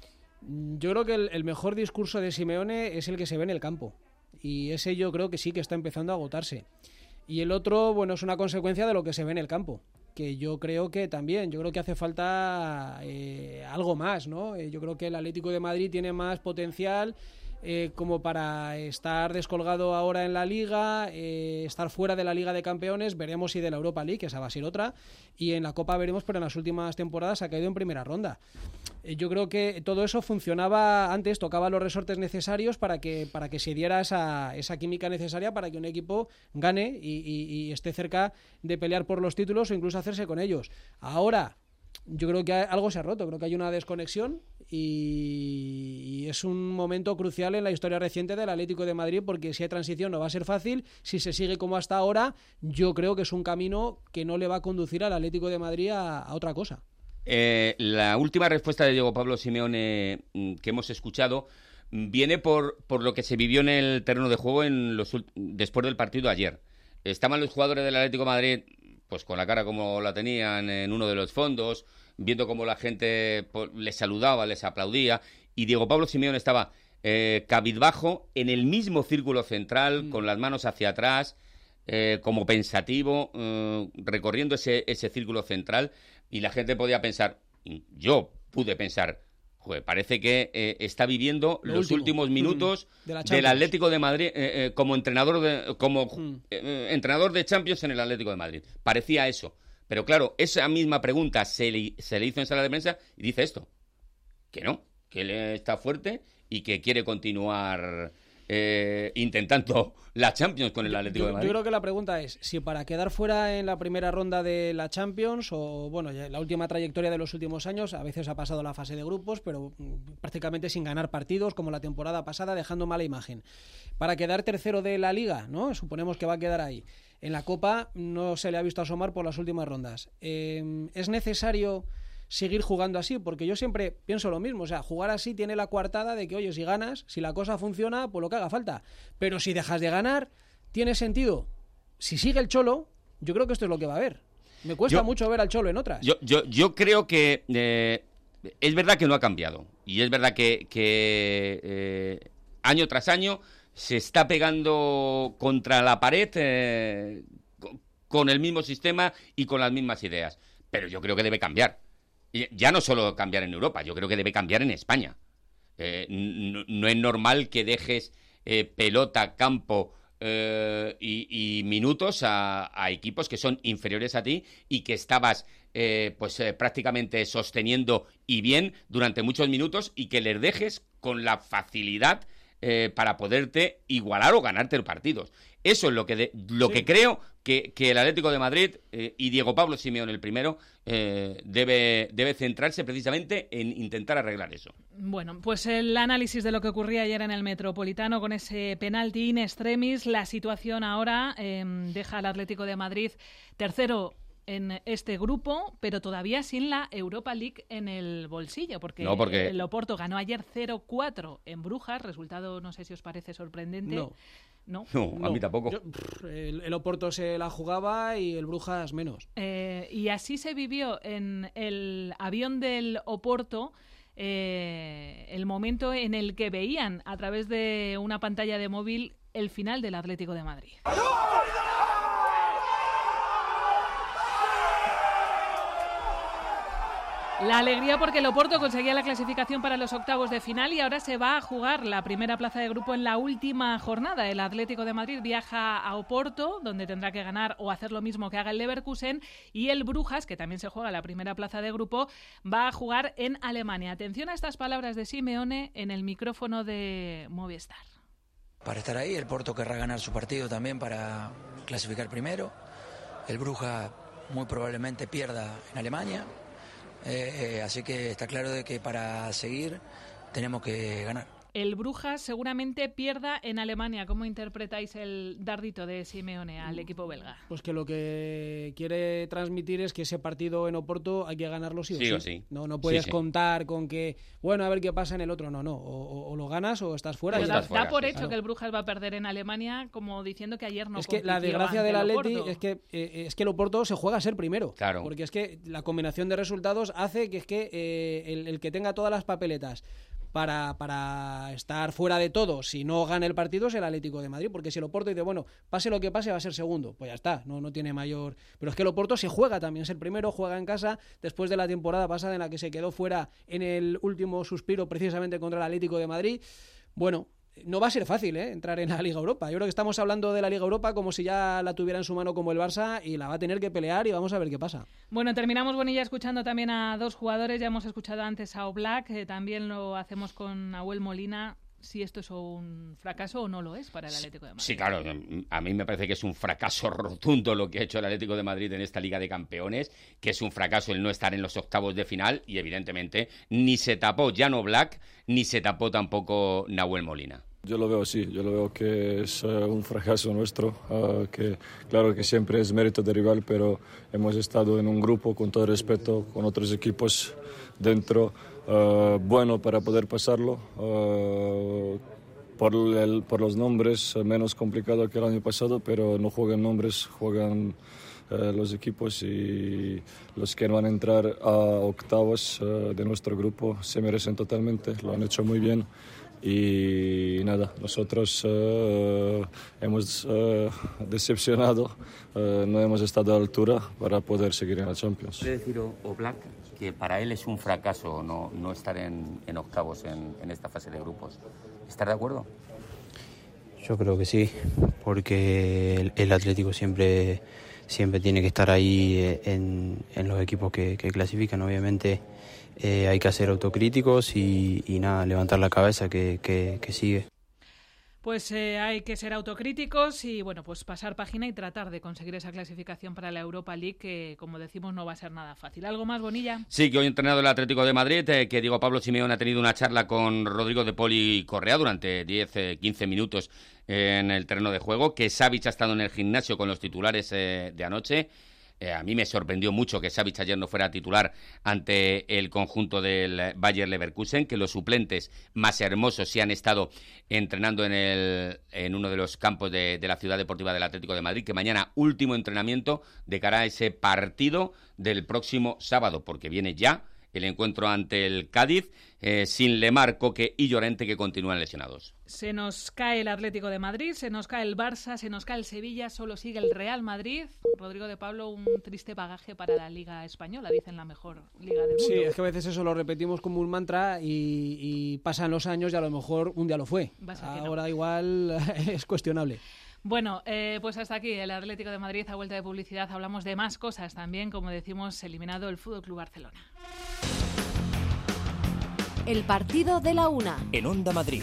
Yo creo que el, el mejor discurso de Simeone es el que se ve en el campo. Y ese yo creo que sí que está empezando a agotarse. Y el otro, bueno, es una consecuencia de lo que se ve en el campo, que yo creo que también, yo creo que hace falta eh, algo más, ¿no? Eh, yo creo que el Atlético de Madrid tiene más potencial eh, como para estar descolgado ahora en la Liga, eh, estar fuera de la Liga de Campeones, veremos si de la Europa League, que esa va a ser otra, y en la Copa veremos, pero en las últimas temporadas ha caído en primera ronda. Eh, yo creo que todo eso funcionaba antes, tocaba los resortes necesarios para que, para que se diera esa, esa química necesaria para que un equipo gane y, y, y esté cerca de pelear por los títulos o incluso hacerse con ellos. Ahora, yo creo que algo se ha roto, creo que hay una desconexión y, y es un momento crucial en la historia reciente del Atlético de Madrid, porque si hay transición no va a ser fácil. Si se sigue como hasta ahora, yo creo que es un camino que no le va a conducir al Atlético de Madrid a, a otra cosa. Eh, la última respuesta de Diego Pablo Simeone que hemos escuchado viene por, por lo que se vivió en el terreno de juego en los, después del partido ayer. Estaban los jugadores del Atlético de Madrid pues con la cara como la tenían en uno de los fondos, viendo cómo la gente pues, les saludaba, les aplaudía, y Diego Pablo Simeone estaba eh, cabizbajo en el mismo círculo central, mm. con las manos hacia atrás, eh, como pensativo, eh, recorriendo ese, ese círculo central, y la gente podía pensar, yo pude pensar, joder, parece que eh, está viviendo Lo los último. últimos minutos mm, de del Atlético de Madrid eh, eh, como entrenador de como mm. eh, entrenador de Champions en el Atlético de Madrid. Parecía eso. Pero claro, esa misma pregunta se le, se le hizo en sala de prensa y dice esto, que no, que él está fuerte y que quiere continuar eh, intentando la Champions con el Atlético yo, de Madrid. Yo creo que la pregunta es si para quedar fuera en la primera ronda de la Champions o, bueno, la última trayectoria de los últimos años, a veces ha pasado la fase de grupos, pero prácticamente sin ganar partidos, como la temporada pasada, dejando mala imagen. Para quedar tercero de la Liga, ¿no? Suponemos que va a quedar ahí. En la Copa no se le ha visto asomar por las últimas rondas. Eh, ¿Es necesario seguir jugando así? Porque yo siempre pienso lo mismo, o sea, jugar así tiene la coartada de que, oye, si ganas, si la cosa funciona, pues lo que haga falta. Pero si dejas de ganar, ¿tiene sentido? Si sigue el Cholo, yo creo que esto es lo que va a haber. Me cuesta yo, mucho ver al Cholo en otras. Yo, yo, yo creo que eh, es verdad que no ha cambiado. Y es verdad que, que eh, año tras año se está pegando contra la pared eh, con el mismo sistema y con las mismas ideas. Pero yo creo que debe cambiar. Ya no solo cambiar en Europa, yo creo que debe cambiar en España. Eh, no, no es normal que dejes eh, pelota, campo eh, y, y minutos a, a equipos que son inferiores a ti y que estabas eh, pues eh, prácticamente sosteniendo y bien durante muchos minutos y que les dejes con la facilidad eh, para poderte igualar o ganarte los partidos. Eso es lo que de, lo sí. que creo que, que el Atlético de Madrid eh, y Diego Pablo Simeone, el primero, eh, debe, debe centrarse precisamente en intentar arreglar eso. Bueno, pues el análisis de lo que ocurría ayer en el Metropolitano con ese penalti in extremis, la situación ahora eh, deja al Atlético de Madrid tercero en este grupo, pero todavía sin la Europa League en el bolsillo, porque, no, porque... el Oporto ganó ayer cero cuatro en Brujas, resultado no sé si os parece sorprendente. No. No, no, a mí tampoco. Yo, pff, el, el Oporto se la jugaba y el Brujas menos. Eh, y así se vivió en el avión del Oporto eh, el momento en el que veían a través de una pantalla de móvil el final del Atlético de Madrid. La alegría porque el Oporto conseguía la clasificación para los octavos de final y ahora se va a jugar la primera plaza de grupo en la última jornada. El Atlético de Madrid viaja a Oporto, donde tendrá que ganar o hacer lo mismo que haga el Leverkusen, y el Brujas, que también se juega la primera plaza de grupo, va a jugar en Alemania. Atención a estas palabras de Simeone en el micrófono de Movistar. Para estar ahí, el Porto querrá ganar su partido también para clasificar primero. El Brujas muy probablemente pierda en Alemania. Eh, eh, así que está claro de que para seguir tenemos que ganar. El Brujas seguramente pierda en Alemania. ¿Cómo interpretáis el dardito de Simeone al equipo belga? Pues que lo que quiere transmitir es que ese partido en Oporto hay que ganarlo sí o sí. sí, o sí. No, no puedes sí, sí. contar con que, bueno, a ver qué pasa en el otro. No, no. O, o, o lo ganas o estás fuera. Pues y da, estás fuera. da por hecho Claro. que el Brujas va a perder en Alemania, como diciendo que ayer no Es que la desgracia del Atleti es que, eh, es que el Oporto se juega a ser primero. Claro. Porque es que la combinación de resultados hace que es que eh, el, el que tenga todas las papeletas Para, para estar fuera de todo, si no gana el partido, es el Atlético de Madrid, porque si el Oporto dice, bueno, pase lo que pase, va a ser segundo, pues ya está, no, no tiene mayor... Pero es que el Oporto se juega también, es el primero, juega en casa, después de la temporada pasada en la que se quedó fuera en el último suspiro precisamente contra el Atlético de Madrid. Bueno, no va a ser fácil ¿eh? entrar en la Liga Europa. Yo creo que estamos hablando de la Liga Europa como si ya la tuviera en su mano como el Barça y la va a tener que pelear y vamos a ver qué pasa. Bueno, terminamos, Bonilla, escuchando también a dos jugadores. Ya hemos escuchado antes a Oblak, eh, también lo hacemos con Nahuel Molina. Si esto es un fracaso o no lo es para el Atlético de Madrid. Sí, claro. A mí me parece que es un fracaso rotundo lo que ha hecho el Atlético de Madrid en esta Liga de Campeones, que es un fracaso el no estar en los octavos de final y, evidentemente, ni se tapó Jan Oblak, ni se tapó tampoco Nahuel Molina. Yo lo veo así, yo lo veo que es uh, un fracaso nuestro, uh, que claro que siempre es mérito del rival, pero hemos estado en un grupo, con todo respeto, con otros equipos dentro, uh, bueno para poder pasarlo, uh, por, el, por los nombres, menos complicado que el año pasado, pero no juegan nombres, juegan uh, los equipos y los que van a entrar a octavos uh, de nuestro grupo se merecen totalmente, lo han hecho muy bien. Y nada, nosotros uh, hemos uh, decepcionado, uh, no hemos estado a la altura para poder seguir en la Champions. ¿Puede decir Oblak que para él es un fracaso no, no estar en, en octavos en, en esta fase de grupos? ¿Estás de acuerdo? Yo creo que sí, porque el, el Atlético siempre, siempre tiene que estar ahí en, en los equipos que, que clasifican, obviamente. Eh, hay que ser autocríticos y, y nada, levantar la cabeza que, que, que sigue. Pues eh, hay que ser autocríticos y bueno, pues pasar página y tratar de conseguir esa clasificación para la Europa League, que como decimos no va a ser nada fácil. ¿Algo más, Bonilla? Sí, que hoy ha entrenado el Atlético de Madrid, eh, que Diego Pablo Simeone ha tenido una charla con Rodrigo de Paul y Correa durante diez a quince minutos eh, en el terreno de juego, que Savic ha estado en el gimnasio con los titulares eh, de anoche. Eh, a mí me sorprendió mucho que Savic ayer no fuera titular ante el conjunto del Bayer Leverkusen, que los suplentes más hermosos sí han estado entrenando en, el, en uno de los campos de, de la Ciudad Deportiva del Atlético de Madrid, que mañana último entrenamiento de cara a ese partido del próximo sábado, porque viene ya el encuentro ante el Cádiz, eh, sin Lemar, Coque y Llorente, que continúan lesionados. Se nos cae el Atlético de Madrid, se nos cae el Barça, se nos cae el Sevilla, solo sigue el Real Madrid. Rodrigo de Pablo, un triste bagaje para la Liga Española, dicen la mejor liga del mundo. Sí, es que a veces eso lo repetimos como un mantra y, y pasan los años y a lo mejor un día lo fue. Ahora no. Igual es cuestionable. Bueno, eh, pues hasta aquí el Atlético de Madrid. A vuelta de publicidad hablamos de más cosas también, como decimos, eliminado el F C Barcelona. El partido de la una. En Onda Madrid.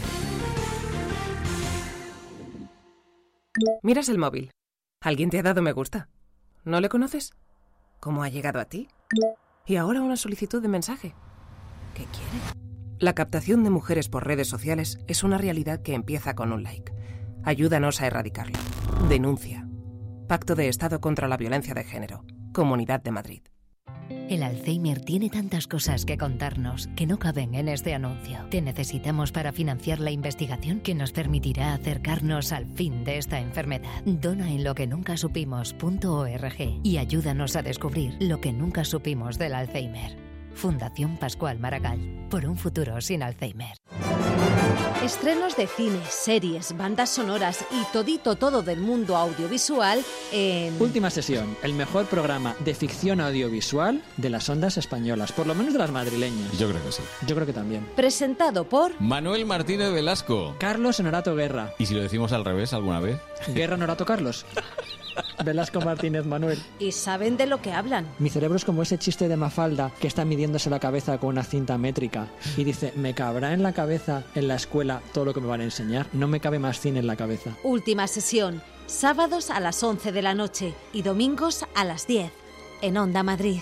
Miras el móvil. ¿Alguien te ha dado me gusta? ¿No le conoces? ¿Cómo ha llegado a ti? Y ahora una solicitud de mensaje. ¿Qué quiere? La captación de mujeres por redes sociales es una realidad que empieza con un like. Ayúdanos a erradicarlo. Denuncia. Pacto de Estado contra la Violencia de Género. Comunidad de Madrid. El Alzheimer tiene tantas cosas que contarnos que no caben en este anuncio. Te necesitamos para financiar la investigación que nos permitirá acercarnos al fin de esta enfermedad. Dona en lo que nunca supimos punto org y ayúdanos a descubrir lo que nunca supimos del Alzheimer. Fundación Pascual Maragall, por un futuro sin Alzheimer. Estrenos de cine, series, bandas sonoras y todito todo del mundo audiovisual en... Última Sesión, el mejor programa de ficción audiovisual de las ondas españolas, por lo menos de las madrileñas. Yo creo que sí. Yo creo que también. Presentado por... Manuel Martínez Velasco. Carlos Honorato Guerra. ¿Y si lo decimos al revés alguna vez? Guerra Honorato Carlos. Velasco Martínez Manuel. Y saben de lo que hablan. Mi cerebro es como ese chiste de Mafalda que está midiéndose la cabeza con una cinta métrica y dice, ¿me cabrá en la cabeza en la escuela todo lo que me van a enseñar? No me cabe más cine en la cabeza. Última Sesión, sábados a las once de la noche y domingos a las diez, en Onda Madrid.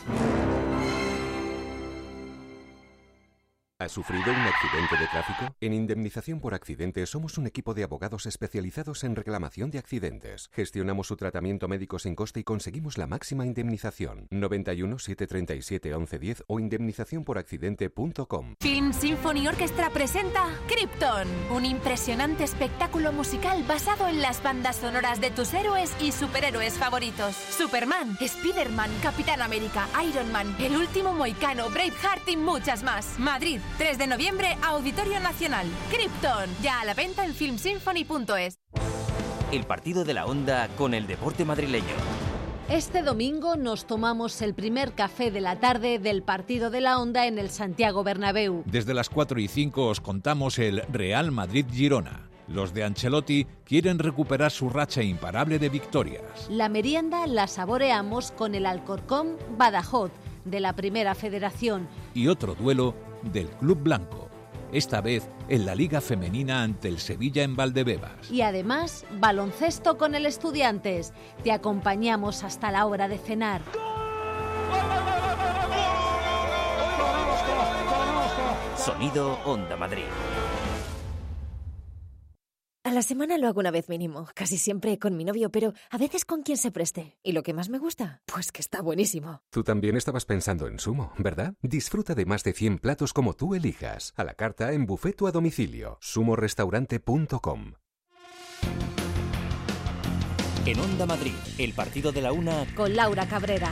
¿Has sufrido un accidente de tráfico? En Indemnización por Accidentes somos un equipo de abogados especializados en reclamación de accidentes. Gestionamos su tratamiento médico sin coste y conseguimos la máxima indemnización. noventa y uno, setecientos treinta y siete, once diez o indemnización por accidente punto com. Film Symphony Orchestra presenta Krypton, un impresionante espectáculo musical basado en las bandas sonoras de tus héroes y superhéroes favoritos. Superman, Spiderman, Capitán América, Iron Man, El Último Mohicano, Braveheart y muchas más. Madrid, tres de noviembre, Auditorio Nacional. Krypton, ya a la venta en film symphony punto es. El partido de la Onda con el deporte madrileño. Este domingo nos tomamos el primer café de la tarde del partido de la Onda en el Santiago Bernabéu. Desde las cuatro y cinco os contamos el Real Madrid-Girona. Los de Ancelotti quieren recuperar su racha imparable de victorias. La merienda la saboreamos con el Alcorcón Badajoz de la Primera Federación. Y otro duelo del Club Blanco, esta vez en la Liga Femenina ante el Sevilla en Valdebebas. Y además, baloncesto con el Estudiantes. Te acompañamos hasta la hora de cenar. Sonido Onda Madrid. A la semana lo hago una vez mínimo, casi siempre con mi novio, pero a veces con quien se preste. ¿Y lo que más me gusta? Pues que está buenísimo. Tú también estabas pensando en Sumo, ¿verdad? Disfruta de más de cien platos como tú elijas, a la carta, en buffet o a domicilio. sumo restaurante punto com. En Onda Madrid, el partido de la una con Laura Cabrera.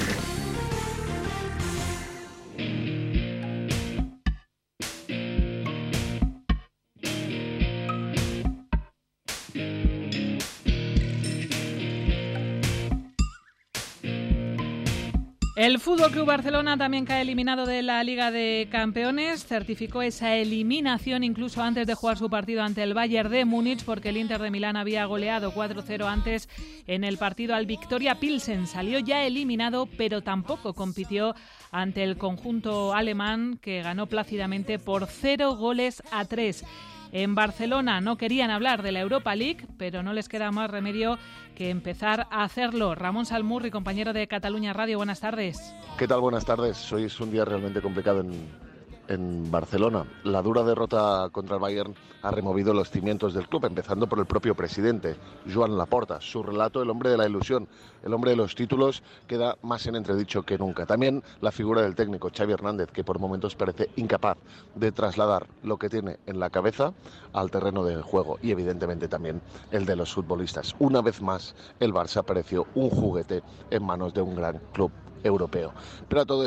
El F C Barcelona también cae eliminado de la Liga de Campeones. Certificó esa eliminación incluso antes de jugar su partido ante el Bayern de Múnich, porque el Inter de Milán había goleado cuatro cero antes en el partido al Victoria Pilsen. Salió ya eliminado, pero tampoco compitió ante el conjunto alemán, que ganó plácidamente por cero goles a tres. En Barcelona no querían hablar de la Europa League, pero no les queda más remedio que empezar a hacerlo. Ramón Salmurri, compañero de Cataluña Radio, buenas tardes. ¿Qué tal? Buenas tardes. Hoy es un día realmente complicado en, en Barcelona. La dura derrota contra el Bayern ha removido los cimientos del club, empezando por el propio presidente, Joan Laporta. Su relato, el hombre de la ilusión, el hombre de los títulos, queda más en entredicho que nunca. También la figura del técnico, Xavi Hernández, que por momentos parece incapaz de trasladar lo que tiene en la cabeza al terreno del juego, y evidentemente también el de los futbolistas. Una vez más, el Barça pareció un juguete en manos de un gran club europeo. Pero a todo esto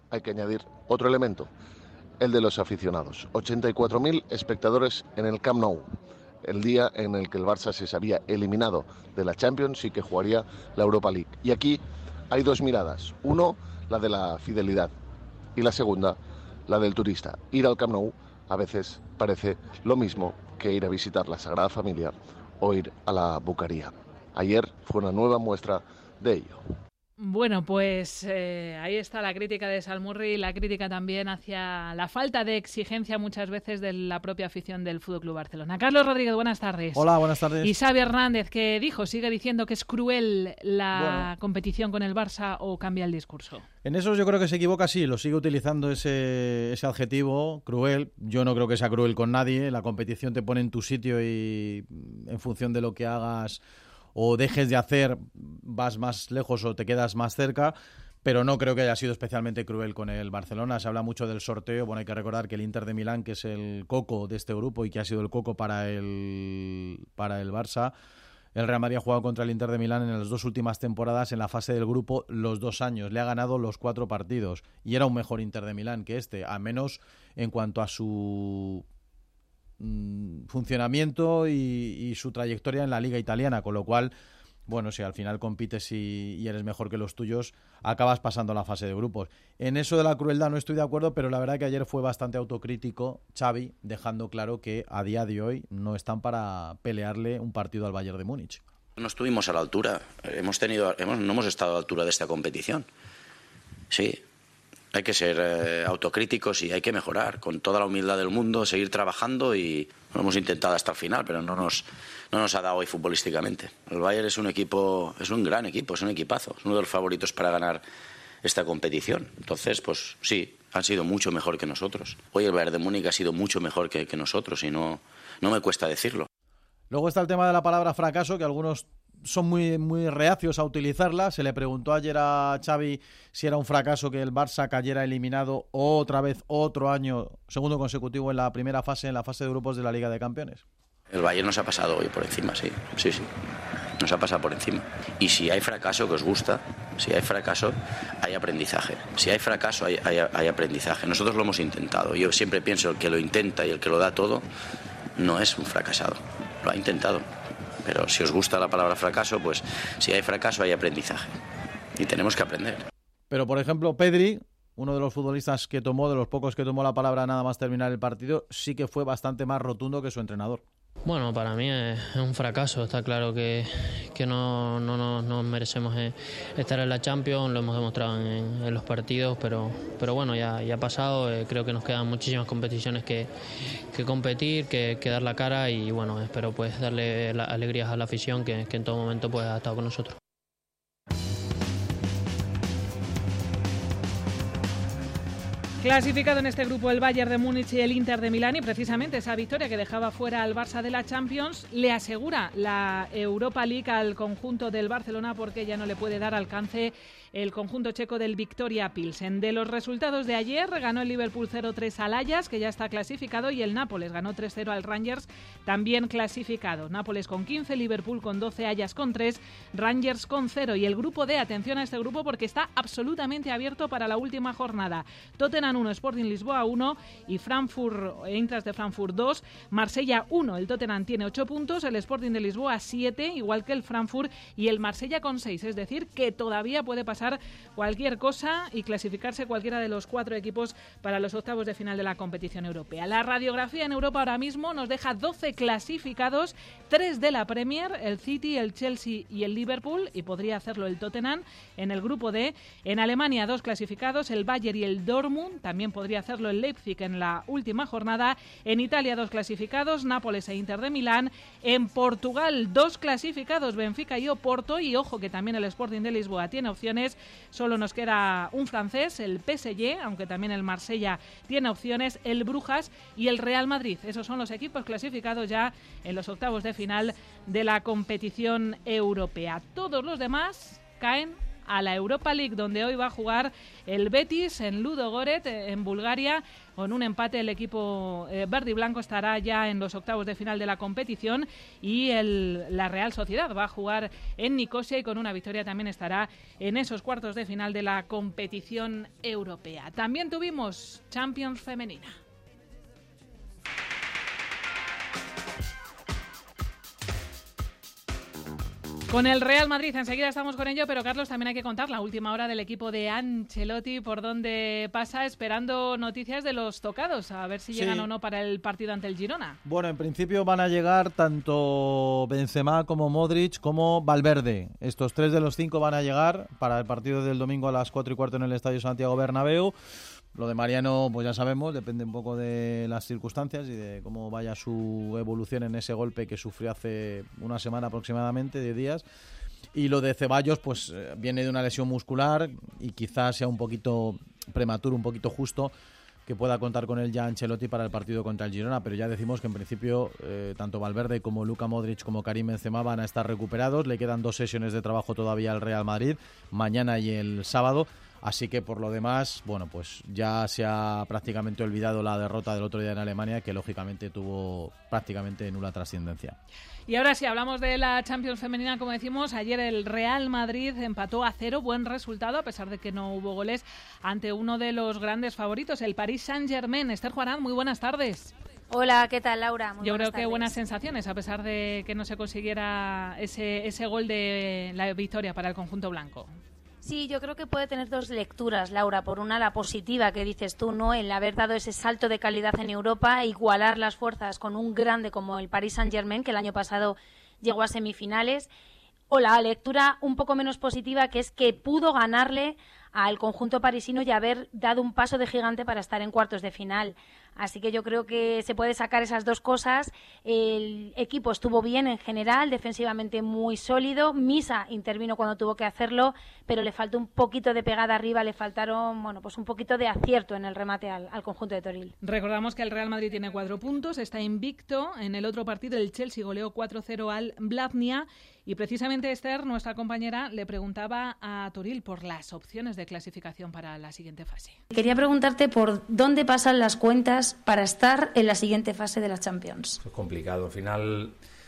hay que añadir otro elemento, el de los aficionados. ochenta y cuatro mil espectadores en el Camp Nou, el día en el que el Barça se había eliminado de la Champions y que jugaría la Europa League. Y aquí hay dos miradas. Uno, la de la fidelidad, y la segunda, la del turista. Ir al Camp Nou a veces parece lo mismo que ir a visitar la Sagrada Familia o ir a la Bucaría. Ayer fue una nueva muestra de ello. Bueno, pues eh, ahí está la crítica de Salmurri, la crítica también hacia la falta de exigencia muchas veces de la propia afición del F C Barcelona. Carlos Rodríguez, buenas tardes. Hola, buenas tardes. Y Xavi Hernández, que dijo, sigue diciendo que es cruel la bueno. competición con el Barça, o cambia el discurso. En eso yo creo que se equivoca, sí, lo sigue utilizando ese, ese adjetivo, cruel. Yo no creo que sea cruel con nadie. La competición te pone en tu sitio y en función de lo que hagas o dejes de hacer, vas más lejos o te quedas más cerca, pero no creo que haya sido especialmente cruel con el Barcelona. Se habla mucho del sorteo. Bueno, hay que recordar que el Inter de Milán, que es el coco de este grupo y que ha sido el coco para el, para el Barça, el Real Madrid ha jugado contra el Inter de Milán en las dos últimas temporadas en la fase del grupo los dos años. Le ha ganado los cuatro partidos y era un mejor Inter de Milán que este, al menos en cuanto a su funcionamiento y, y su trayectoria en la liga italiana, con lo cual, bueno, si al final compites y, y eres mejor que los tuyos, acabas pasando la fase de grupos. En eso de la crueldad no estoy de acuerdo, pero la verdad que ayer fue bastante autocrítico Xavi, dejando claro que a día de hoy no están para pelearle un partido al Bayern de Múnich. No estuvimos a la altura, hemos tenido, hemos, no hemos estado a la altura de esta competición. Sí, hay que ser eh, autocríticos y hay que mejorar, con toda la humildad del mundo, seguir trabajando, y lo hemos intentado hasta el final, pero no nos, no nos ha dado hoy futbolísticamente. El Bayern es un equipo, es un gran equipo, es un equipazo, es uno de los favoritos para ganar esta competición. Entonces, pues sí, han sido mucho mejor que nosotros. Hoy el Bayern de Múnich ha sido mucho mejor que, que nosotros y no, no me cuesta decirlo. Luego está el tema de la palabra fracaso, que algunos son muy, muy reacios a utilizarla. Se le preguntó ayer a Xavi si era un fracaso que el Barça cayera eliminado otra vez, otro año, segundo consecutivo en la primera fase, en la fase de grupos de la Liga de Campeones. El Bayern nos ha pasado hoy por encima, sí, sí, sí. Nos ha pasado por encima. Y si hay fracaso que os gusta, si hay fracaso, hay aprendizaje. Si hay fracaso, hay, hay, hay aprendizaje. Nosotros lo hemos intentado. Yo siempre pienso que el que lo intenta y el que lo da todo no es un fracasado. Lo ha intentado. Pero si os gusta la palabra fracaso, pues si hay fracaso hay aprendizaje. Y tenemos que aprender. Pero, por ejemplo, Pedri, uno de los futbolistas que tomó, de los pocos que tomó la palabra nada más terminar el partido, sí que fue bastante más rotundo que su entrenador. Bueno, para mí es un fracaso. Está claro que, que no, no, no, no merecemos estar en la Champions, lo hemos demostrado en, en los partidos, pero, pero bueno, ya, ya ha pasado. Eh, creo que nos quedan muchísimas competiciones que, que competir, que, que dar la cara, y bueno, espero pues darle la, alegrías a la afición que, que en todo momento pues ha estado con nosotros. Clasificado en este grupo el Bayern de Múnich y el Inter de Milán, y precisamente esa victoria que dejaba fuera al Barça de la Champions le asegura la Europa League al conjunto del Barcelona, porque ya no le puede dar alcance el conjunto checo del Victoria Pilsen. De los resultados de ayer, ganó el Liverpool cero tres al Ajax, que ya está clasificado, y el Nápoles ganó tres cero al Rangers, también clasificado. Nápoles con quince, Liverpool con doce, Ajax con tres, Rangers con cero. Y el grupo D, atención a este grupo porque está absolutamente abierto para la última jornada. Tottenham uno, Sporting Lisboa uno y Frankfurt, Eintracht de Frankfurt dos, Marsella uno. El Tottenham tiene ocho puntos, el Sporting de Lisboa siete, igual que el Frankfurt, y el Marsella con seis. Es decir, que todavía puede pasar cualquier cosa y clasificarse cualquiera de los cuatro equipos para los octavos de final de la competición europea. La radiografía en Europa ahora mismo nos deja doce clasificados, tres de la Premier, el City, el Chelsea y el Liverpool, y podría hacerlo el Tottenham en el grupo D. En Alemania, dos clasificados, el Bayern y el Dortmund, también podría hacerlo el Leipzig en la última jornada. En Italia, dos clasificados, Nápoles e Inter de Milán. En Portugal, dos clasificados, Benfica y Oporto, y ojo que también el Sporting de Lisboa tiene opciones. Solo nos queda un francés, el P S G, aunque también el Marsella tiene opciones, el Brujas y el Real Madrid. Esos son los equipos clasificados ya en los octavos de final de la competición europea. Todos los demás caen a la Europa League, donde hoy va a jugar el Betis en Ludogorets, en Bulgaria. Con un empate el equipo eh, verde y blanco estará ya en los octavos de final de la competición, y el, la Real Sociedad va a jugar en Nicosia, y con una victoria también estará en esos cuartos de final de la competición europea. También tuvimos Champions femenina. Con el Real Madrid, enseguida estamos con ello, pero Carlos, también hay que contar la última hora del equipo de Ancelotti, por donde pasa, esperando noticias de los tocados, a ver si sí. llegan o no para el partido ante el Girona. Bueno, en principio van a llegar tanto Benzema como Modric como Valverde. Estos tres de los cinco van a llegar para el partido del domingo a las cuatro y cuarto en el Estadio Santiago Bernabéu. Lo de Mariano, pues ya sabemos, depende un poco de las circunstancias y de cómo vaya su evolución en ese golpe que sufrió hace una semana aproximadamente, diez días. Y lo de Ceballos, pues viene de una lesión muscular y quizás sea un poquito prematuro, un poquito justo que pueda contar con él ya Ancelotti para el partido contra el Girona, pero ya decimos que en principio eh, tanto Valverde como Luka Modric como Karim Benzema van a estar recuperados. Le quedan dos sesiones de trabajo todavía al Real Madrid, mañana y el sábado. Así que por lo demás, bueno, pues ya se ha prácticamente olvidado la derrota del otro día en Alemania, que lógicamente tuvo prácticamente nula trascendencia. Y ahora sí, hablamos de la Champions femenina, como decimos, ayer el Real Madrid empató a cero, buen resultado, a pesar de que no hubo goles, ante uno de los grandes favoritos, el Paris Saint-Germain. Esther Juarán, muy buenas tardes. Hola, ¿qué tal, Laura? Muy Yo buenas creo que tardes. buenas sensaciones, a pesar de que no se consiguiera ese, ese gol de la victoria para el conjunto blanco. Sí, yo creo que puede tener dos lecturas, Laura. Por una, la positiva que dices tú, ¿no? El haber dado ese salto de calidad en Europa, igualar las fuerzas con un grande como el Paris Saint-Germain, que el año pasado llegó a semifinales. O la lectura un poco menos positiva, que es que pudo ganarle al conjunto parisino y haber dado un paso de gigante para estar en cuartos de final. Así que yo creo que se puede sacar esas dos cosas. El equipo estuvo bien en general, defensivamente muy sólido. Misa intervino cuando tuvo que hacerlo, pero le faltó un poquito de pegada arriba, le faltaron, bueno, pues un poquito de acierto en el remate al, al conjunto de Toril. Recordamos que el Real Madrid tiene cuatro puntos, está invicto. En el otro partido el Chelsea goleó cuatro cero al Blavnia. Y precisamente Esther, nuestra compañera, le preguntaba a Toril por las opciones de clasificación para la siguiente fase. Quería preguntarte por dónde pasan las cuentas para estar en la siguiente fase de la Champions. Es complicado. Al final,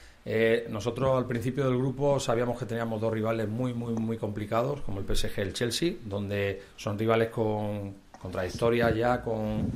eh, nosotros al principio del grupo sabíamos que teníamos dos rivales muy, muy, muy complicados, como el P S G y el Chelsea, donde son rivales con, con trayectoria ya, con...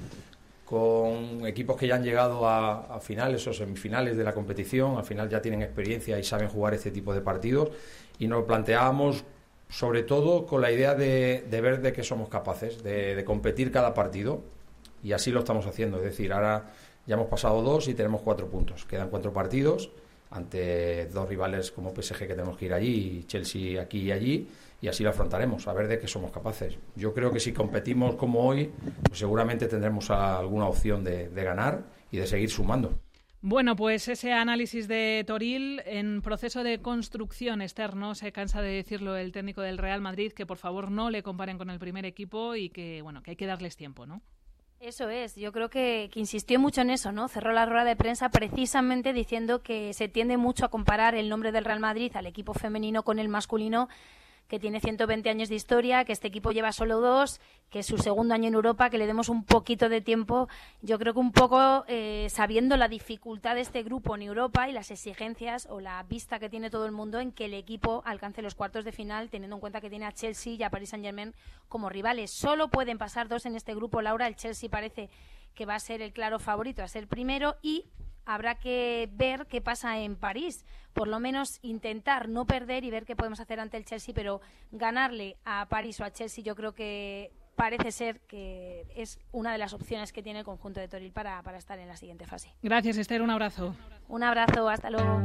con equipos que ya han llegado a, a finales o semifinales de la competición, al final ya tienen experiencia y saben jugar este tipo de partidos, y nos lo planteábamos sobre todo con la idea de, de ver de qué somos capaces, de, de competir cada partido, y así lo estamos haciendo. Es decir, ahora ya hemos pasado dos y tenemos cuatro puntos, quedan cuatro partidos ante dos rivales como P S G que tenemos que ir allí, y Chelsea aquí y allí, y así lo afrontaremos, a ver de qué somos capaces. Yo creo que si competimos como hoy, pues seguramente tendremos alguna opción de, de ganar y de seguir sumando. Bueno, pues ese análisis de Toril en proceso de construcción, Esther, no se cansa de decirlo el técnico del Real Madrid, que por favor no le comparen con el primer equipo y que, bueno, que hay que darles tiempo, ¿no? Eso es, yo creo que, que insistió mucho en eso, ¿no? Cerró la rueda de prensa precisamente diciendo que se tiende mucho a comparar el nombre del Real Madrid al equipo femenino con el masculino, que tiene ciento veinte años de historia, que este equipo lleva solo dos, que es su segundo año en Europa, que le demos un poquito de tiempo. Yo creo que un poco eh, sabiendo la dificultad de este grupo en Europa y las exigencias o la vista que tiene todo el mundo en que el equipo alcance los cuartos de final, teniendo en cuenta que tiene a Chelsea y a Paris Saint-Germain como rivales. Solo pueden pasar dos en este grupo, Laura. El Chelsea parece que va a ser el claro favorito a ser primero, y habrá que ver qué pasa en París. Por lo menos intentar no perder y ver qué podemos hacer ante el Chelsea, pero ganarle a París o a Chelsea yo creo que parece ser que es una de las opciones que tiene el conjunto de Toril para, para estar en la siguiente fase. Gracias, Esther, un abrazo. Un abrazo, hasta luego.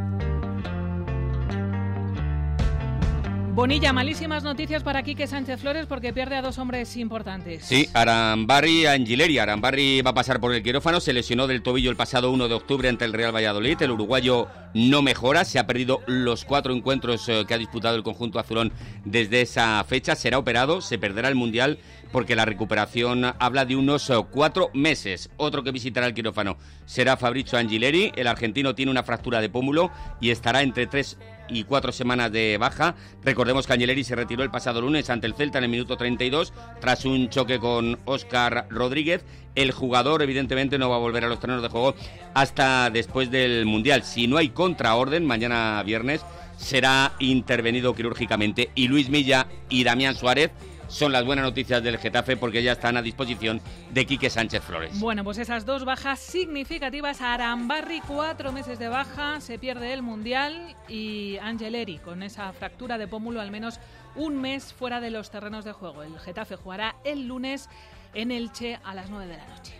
Bonilla, malísimas noticias para Quique Sánchez Flores porque pierde a dos hombres importantes. Sí, Arambarri y Angileri. Arambarri va a pasar por el quirófano, se lesionó del tobillo el pasado uno de octubre ante el Real Valladolid. El uruguayo no mejora, se ha perdido los cuatro encuentros que ha disputado el conjunto azulón desde esa fecha. Será operado, se perderá el Mundial porque la recuperación habla de unos cuatro meses. Otro que visitará el quirófano será Fabrizio Angileri. El argentino tiene una fractura de pómulo y estará entre tres y cuatro semanas de baja. Recordemos que Angeleri se retiró el pasado lunes ante el Celta en el minuto treinta y dos tras un choque con Óscar Rodríguez. El jugador evidentemente no va a volver a los terrenos de juego hasta después del Mundial. Si no hay contraorden, mañana viernes será intervenido quirúrgicamente. Y Luis Milla y Damián Suárez son las buenas noticias del Getafe, porque ya están a disposición de Quique Sánchez Flores. Bueno, pues esas dos bajas significativas. Arambarri, cuatro meses de baja, se pierde el Mundial, y Angeleri, con esa fractura de pómulo, al menos un mes fuera de los terrenos de juego. El Getafe jugará el lunes en Elche a las nueve de la noche.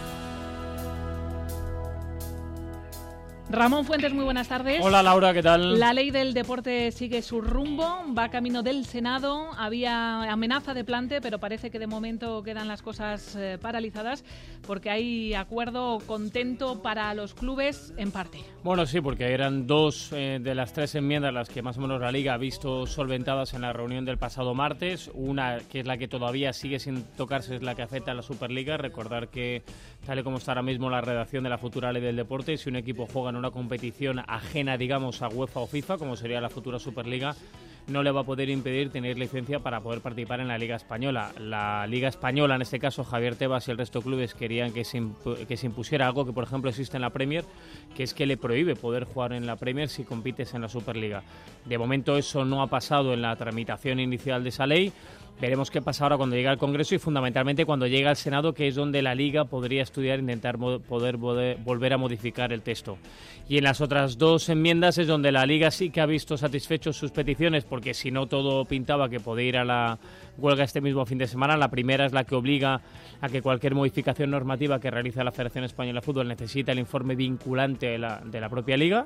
Ramón Fuentes, muy buenas tardes. Hola Laura, ¿qué tal? La ley del deporte sigue su rumbo, va camino del Senado. Había amenaza de plante, pero parece que de momento quedan las cosas eh, paralizadas, porque hay acuerdo contento para los clubes en parte. Bueno, sí, porque eran dos eh, de las tres enmiendas las que más o menos la Liga ha visto solventadas en la reunión del pasado martes. Una, que es la que todavía sigue sin tocarse, es la que afecta a la Superliga. Recordar que, tal y como está ahora mismo la redacción de la futura ley del deporte, si un equipo juega en una competición ajena, digamos, a UEFA o FIFA, como sería la futura Superliga, no le va a poder impedir tener licencia para poder participar en la Liga Española. La Liga Española, en este caso, Javier Tebas y el resto de clubes querían que se, impu- que se impusiera algo que, por ejemplo, existe en la Premier, que es que le prohíbe poder jugar en la Premier si compites en la Superliga. De momento eso no ha pasado en la tramitación inicial de esa ley. Veremos qué pasa ahora cuando llegue al Congreso y fundamentalmente cuando llegue al Senado, que es donde la Liga podría estudiar e intentar mo- poder, poder volver a modificar el texto. Y en las otras dos enmiendas es donde la Liga sí que ha visto satisfechos sus peticiones, porque si no todo pintaba que podía ir a la huelga este mismo fin de semana. La primera es la que obliga a que cualquier modificación normativa que realice la Federación Española de Fútbol necesita el informe vinculante de la, de la propia Liga.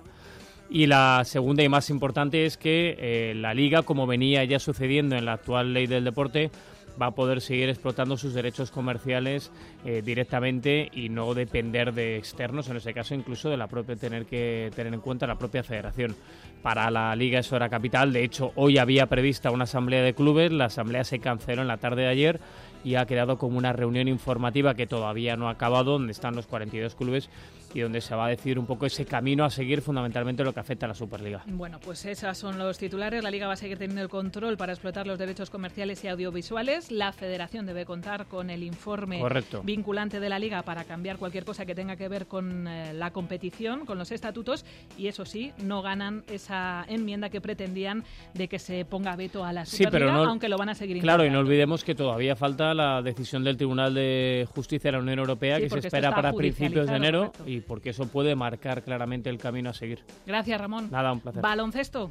Y la segunda y más importante es que eh, la Liga, como venía ya sucediendo en la actual ley del deporte, va a poder seguir explotando sus derechos comerciales eh, directamente y no depender de externos, en ese caso incluso de la propia, tener que tener en cuenta la propia federación. Para la Liga eso era capital. De hecho, hoy había prevista una asamblea de clubes, la asamblea se canceló en la tarde de ayer y ha quedado como una reunión informativa que todavía no ha acabado, donde están los cuarenta y dos clubes y donde se va a decidir un poco ese camino a seguir, fundamentalmente lo que afecta a la Superliga. Bueno, pues esos son los titulares. La Liga va a seguir teniendo el control para explotar los derechos comerciales y audiovisuales. La Federación debe contar con el informe Correcto. vinculante de la Liga para cambiar cualquier cosa que tenga que ver con eh, la competición, con los estatutos, y eso sí, no ganan esa enmienda que pretendían de que se ponga veto a la Superliga, sí, pero no, aunque lo van a seguir Claro, intentando. y no olvidemos que todavía falta la decisión del Tribunal de Justicia de la Unión Europea, Sí, que se porque esto espera está para principios de enero, correcto. y porque eso puede marcar claramente el camino a seguir. Gracias, Ramón. Nada, un placer. Baloncesto.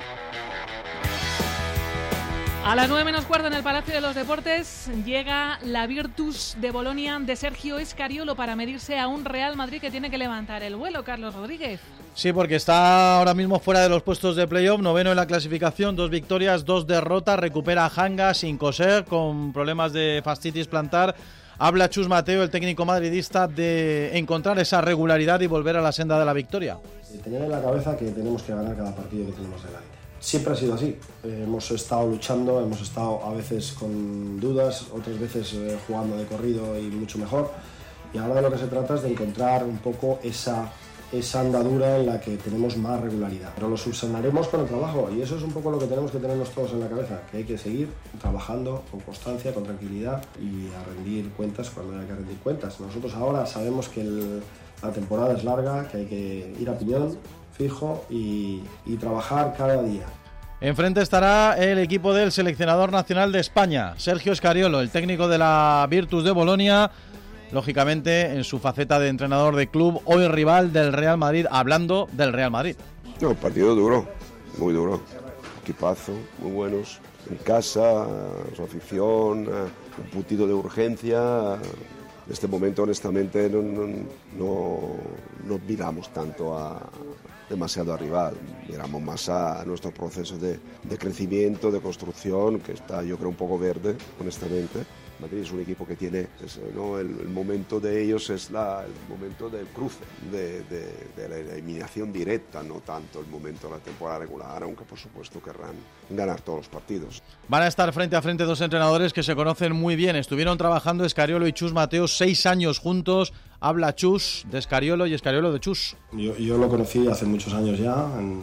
A las nueve menos cuarto en el Palacio de los Deportes llega la Virtus de Bolonia de Sergio Escariolo para medirse a un Real Madrid que tiene que levantar el vuelo. Carlos Rodríguez. Sí, porque está ahora mismo fuera de los puestos de playoff, noveno en la clasificación, dos victorias, dos derrotas, recupera a Hanga sin coser, con problemas de fascitis plantar. Habla Chus Mateo, el técnico madridista, de encontrar esa regularidad y volver a la senda de la victoria. Tener en la cabeza que tenemos que ganar cada partido que tenemos delante. Siempre ha sido así. Eh, hemos estado luchando, hemos estado a veces con dudas, otras veces eh, jugando de corrido y mucho mejor. Y ahora de lo que se trata es de encontrar un poco esa, esa andadura en la que tenemos más regularidad. Pero lo subsanaremos con el trabajo y eso es un poco lo que tenemos que tenernos todos en la cabeza, que hay que seguir trabajando con constancia, con tranquilidad y a rendir cuentas cuando haya que rendir cuentas. Nosotros ahora sabemos que el, la temporada es larga, que hay que ir a piñón fijo y, y trabajar cada día. Enfrente estará el equipo del seleccionador nacional de España, Sergio Escariolo, el técnico de la Virtus de Bolonia, lógicamente en su faceta de entrenador de club, hoy rival del Real Madrid, hablando del Real Madrid. No, partido duro, muy duro, equipazo, muy buenos, en casa, su afición, un puntito de urgencia. En este momento, honestamente, no, no, no, no miramos tanto a, demasiado a rival, miramos más a nuestro proceso de, de crecimiento, de construcción, que está, yo creo, un poco verde, honestamente. Madrid es un equipo que tiene, es, ¿no? el, el momento de ellos es la, el momento del cruce, de, de, de la eliminación directa, no tanto el momento de la temporada regular, aunque por supuesto querrán ganar todos los partidos. Van a estar frente a frente dos entrenadores que se conocen muy bien. Estuvieron trabajando Escariolo y Chus Mateo seis años juntos. Habla Chus de Escariolo y Escariolo de Chus. Yo, yo lo conocí hace muchos años ya, en,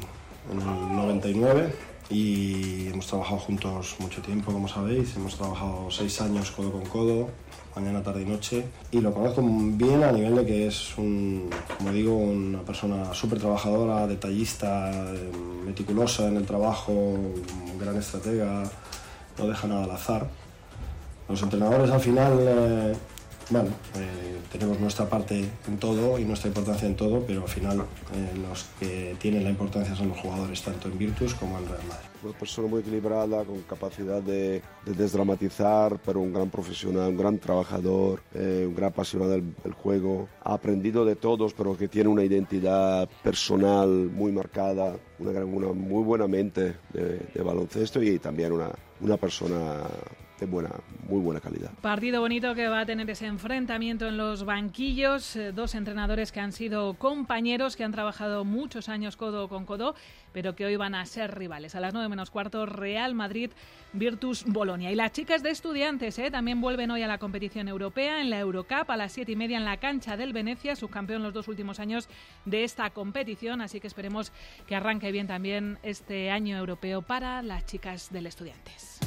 en el noventa y nueve, y hemos trabajado juntos mucho tiempo, como sabéis. Hemos trabajado seis años codo con codo, mañana, tarde y noche, y lo conozco bien a nivel de que es, un, como digo, una persona súper trabajadora, detallista, meticulosa en el trabajo, un gran estratega, no deja nada al azar. Los entrenadores al final, eh, bueno, eh, tenemos nuestra parte en todo y nuestra importancia en todo, pero al final eh, los que tienen la importancia son los jugadores, tanto en Virtus como en Real Madrid. Una persona muy equilibrada, con capacidad de, de desdramatizar, pero un gran profesional, un gran trabajador, eh, un gran apasionado del, del juego. Ha aprendido de todos, pero que tiene una identidad personal muy marcada, una, gran, una muy buena mente de, de baloncesto y también una, una persona de buena, muy buena calidad. Partido bonito que va a tener ese enfrentamiento en los banquillos. Eh, dos entrenadores que han sido compañeros, que han trabajado muchos años codo con codo, pero que hoy van a ser rivales. A las nueve menos cuarto, Real Madrid, Virtus Bolonia. Y las chicas de Estudiantes eh, también vuelven hoy a la competición europea en la Eurocup a las siete y media en la cancha del Venecia, subcampeón los dos últimos años de esta competición. Así que esperemos que arranque bien también este año europeo para las chicas del Estudiantes.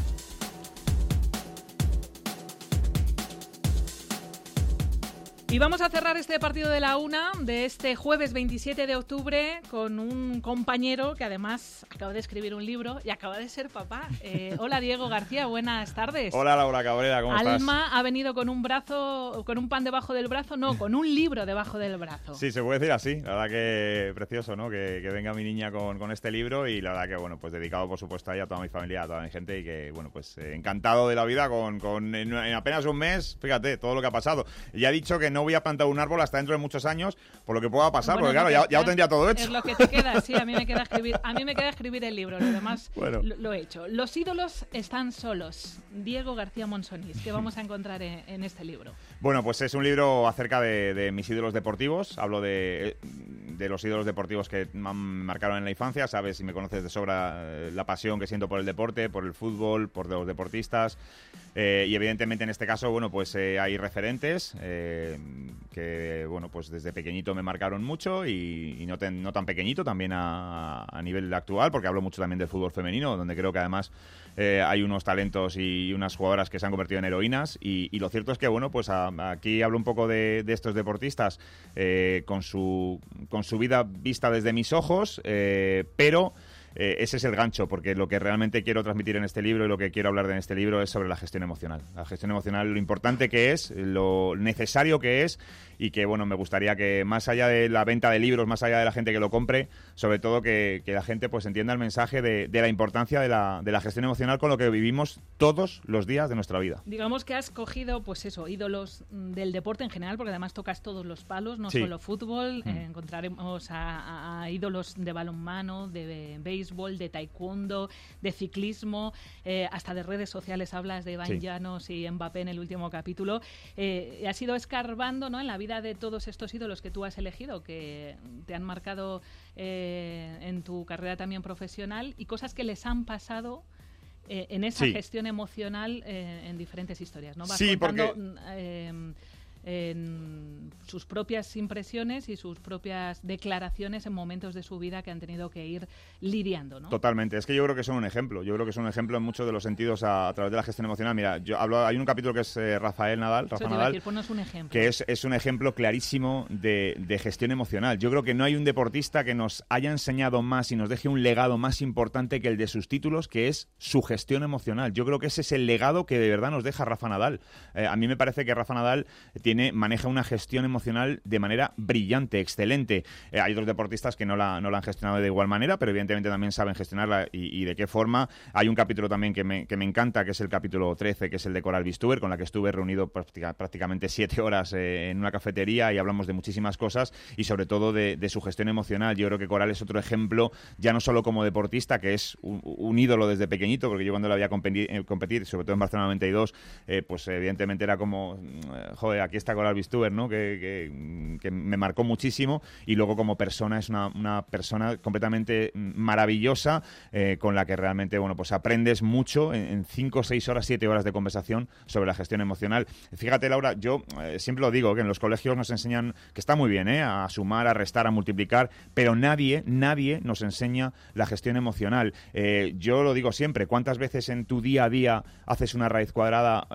Y vamos a cerrar este partido de la una de este jueves veintisiete de octubre con un compañero que además acaba de escribir un libro y acaba de ser papá. Eh, hola Diego García, buenas tardes. Hola Laura Cabrera, ¿cómo Alma estás? Alma ha venido con un brazo, con un pan debajo del brazo, no, con un libro debajo del brazo. Sí, se puede decir así. La verdad que precioso, ¿no? Que, que venga mi niña con, con este libro y la verdad que, bueno, pues dedicado por supuesto a ella, a toda mi familia, a toda mi gente y que, bueno, pues eh, encantado de la vida con, con en, en apenas un mes, fíjate, todo lo que ha pasado. Ya he dicho que no voy a plantar un árbol hasta dentro de muchos años, por lo que pueda pasar, bueno, porque claro, ya, ya lo tendría todo hecho. Es lo que te queda, sí, a mí me queda escribir, a mí me queda escribir el libro, lo demás bueno. lo, lo he hecho. Los ídolos están solos. Diego García Monsonís, ¿qué vamos a encontrar en, en este libro? Bueno, pues es un libro acerca de, de mis ídolos deportivos. Hablo de, de los ídolos deportivos que me marcaron en la infancia. Sabes, si me conoces de sobra, la pasión que siento por el deporte, por el fútbol, por los deportistas. Eh, y evidentemente en este caso, bueno, pues eh, hay referentes eh, que, bueno, pues desde pequeñito me marcaron mucho y, y no, ten, no tan pequeñito, también a, a nivel actual, porque hablo mucho también del fútbol femenino, donde creo que además eh, hay unos talentos y unas jugadoras que se han convertido en heroínas y, y lo cierto es que, bueno, pues a, aquí hablo un poco de, de estos deportistas eh, con, su, con su vida vista desde mis ojos, eh, pero... Eh, ese es el gancho, porque lo que realmente quiero transmitir en este libro y lo que quiero hablar de en este libro es sobre la gestión emocional. La gestión emocional, lo importante que es, lo necesario que es y que, bueno, me gustaría que más allá de la venta de libros, más allá de la gente que lo compre, sobre todo que, que la gente pues entienda el mensaje de, de la importancia de la, de la gestión emocional con lo que vivimos todos los días de nuestra vida. Digamos que has cogido, pues eso, ídolos del deporte en general, porque además tocas todos los palos, no sí. solo fútbol, mm. eh, encontraremos a, a ídolos de balonmano, de béisbol, de taekwondo, de ciclismo, eh, hasta de redes sociales hablas de Iván sí. Llanos y Mbappé en el último capítulo. Eh, has ido escarbando, ¿no?, en la vida de todos estos ídolos que tú has elegido, que te han marcado eh, en tu carrera también profesional y cosas que les han pasado eh, en esa sí. gestión emocional eh, en diferentes historias, ¿no? Vas sí, contando, porque... Eh, en sus propias impresiones y sus propias declaraciones en momentos de su vida que han tenido que ir lidiando, ¿no? Totalmente, es que yo creo que son un ejemplo, yo creo que son un ejemplo en muchos de los sentidos a, a través de la gestión emocional. Mira, yo hablo, hay un capítulo que es eh, Rafael Nadal, Rafa Nadal, decir, ponnos un ejemplo. que es, es un ejemplo clarísimo de, de gestión emocional. Yo creo que no hay un deportista que nos haya enseñado más y nos deje un legado más importante que el de sus títulos, que es su gestión emocional. Yo creo que ese es el legado que de verdad nos deja Rafa Nadal. Eh, a mí me parece que Rafa Nadal tiene Tiene, maneja una gestión emocional de manera brillante, excelente. Eh, hay otros deportistas que no la, no la han gestionado de igual manera, pero evidentemente también saben gestionarla y, y de qué forma. Hay un capítulo también que me, que me encanta, que es el capítulo trece, que es el de Coral Bistuber, con la que estuve reunido práctica, prácticamente siete horas eh, en una cafetería y hablamos de muchísimas cosas y sobre todo de, de su gestión emocional. Yo creo que Coral es otro ejemplo, ya no solo como deportista, que es un, un ídolo desde pequeñito, porque yo cuando la había competir, competir sobre todo en Barcelona noventa y dos, eh, pues evidentemente era como, eh, joder, aquí periodista Coral Bistuber, ¿no? Que, que, que me marcó muchísimo, y luego como persona es una, una persona completamente maravillosa, eh, con la que realmente, bueno, pues aprendes mucho en cinco, seis horas, siete horas de conversación sobre la gestión emocional. Fíjate, Laura, yo eh, siempre lo digo, que en los colegios nos enseñan, que está muy bien, ¿eh? A sumar, a restar, a multiplicar, pero nadie, nadie nos enseña la gestión emocional. Eh, yo lo digo siempre, ¿cuántas veces en tu día a día haces una raíz cuadrada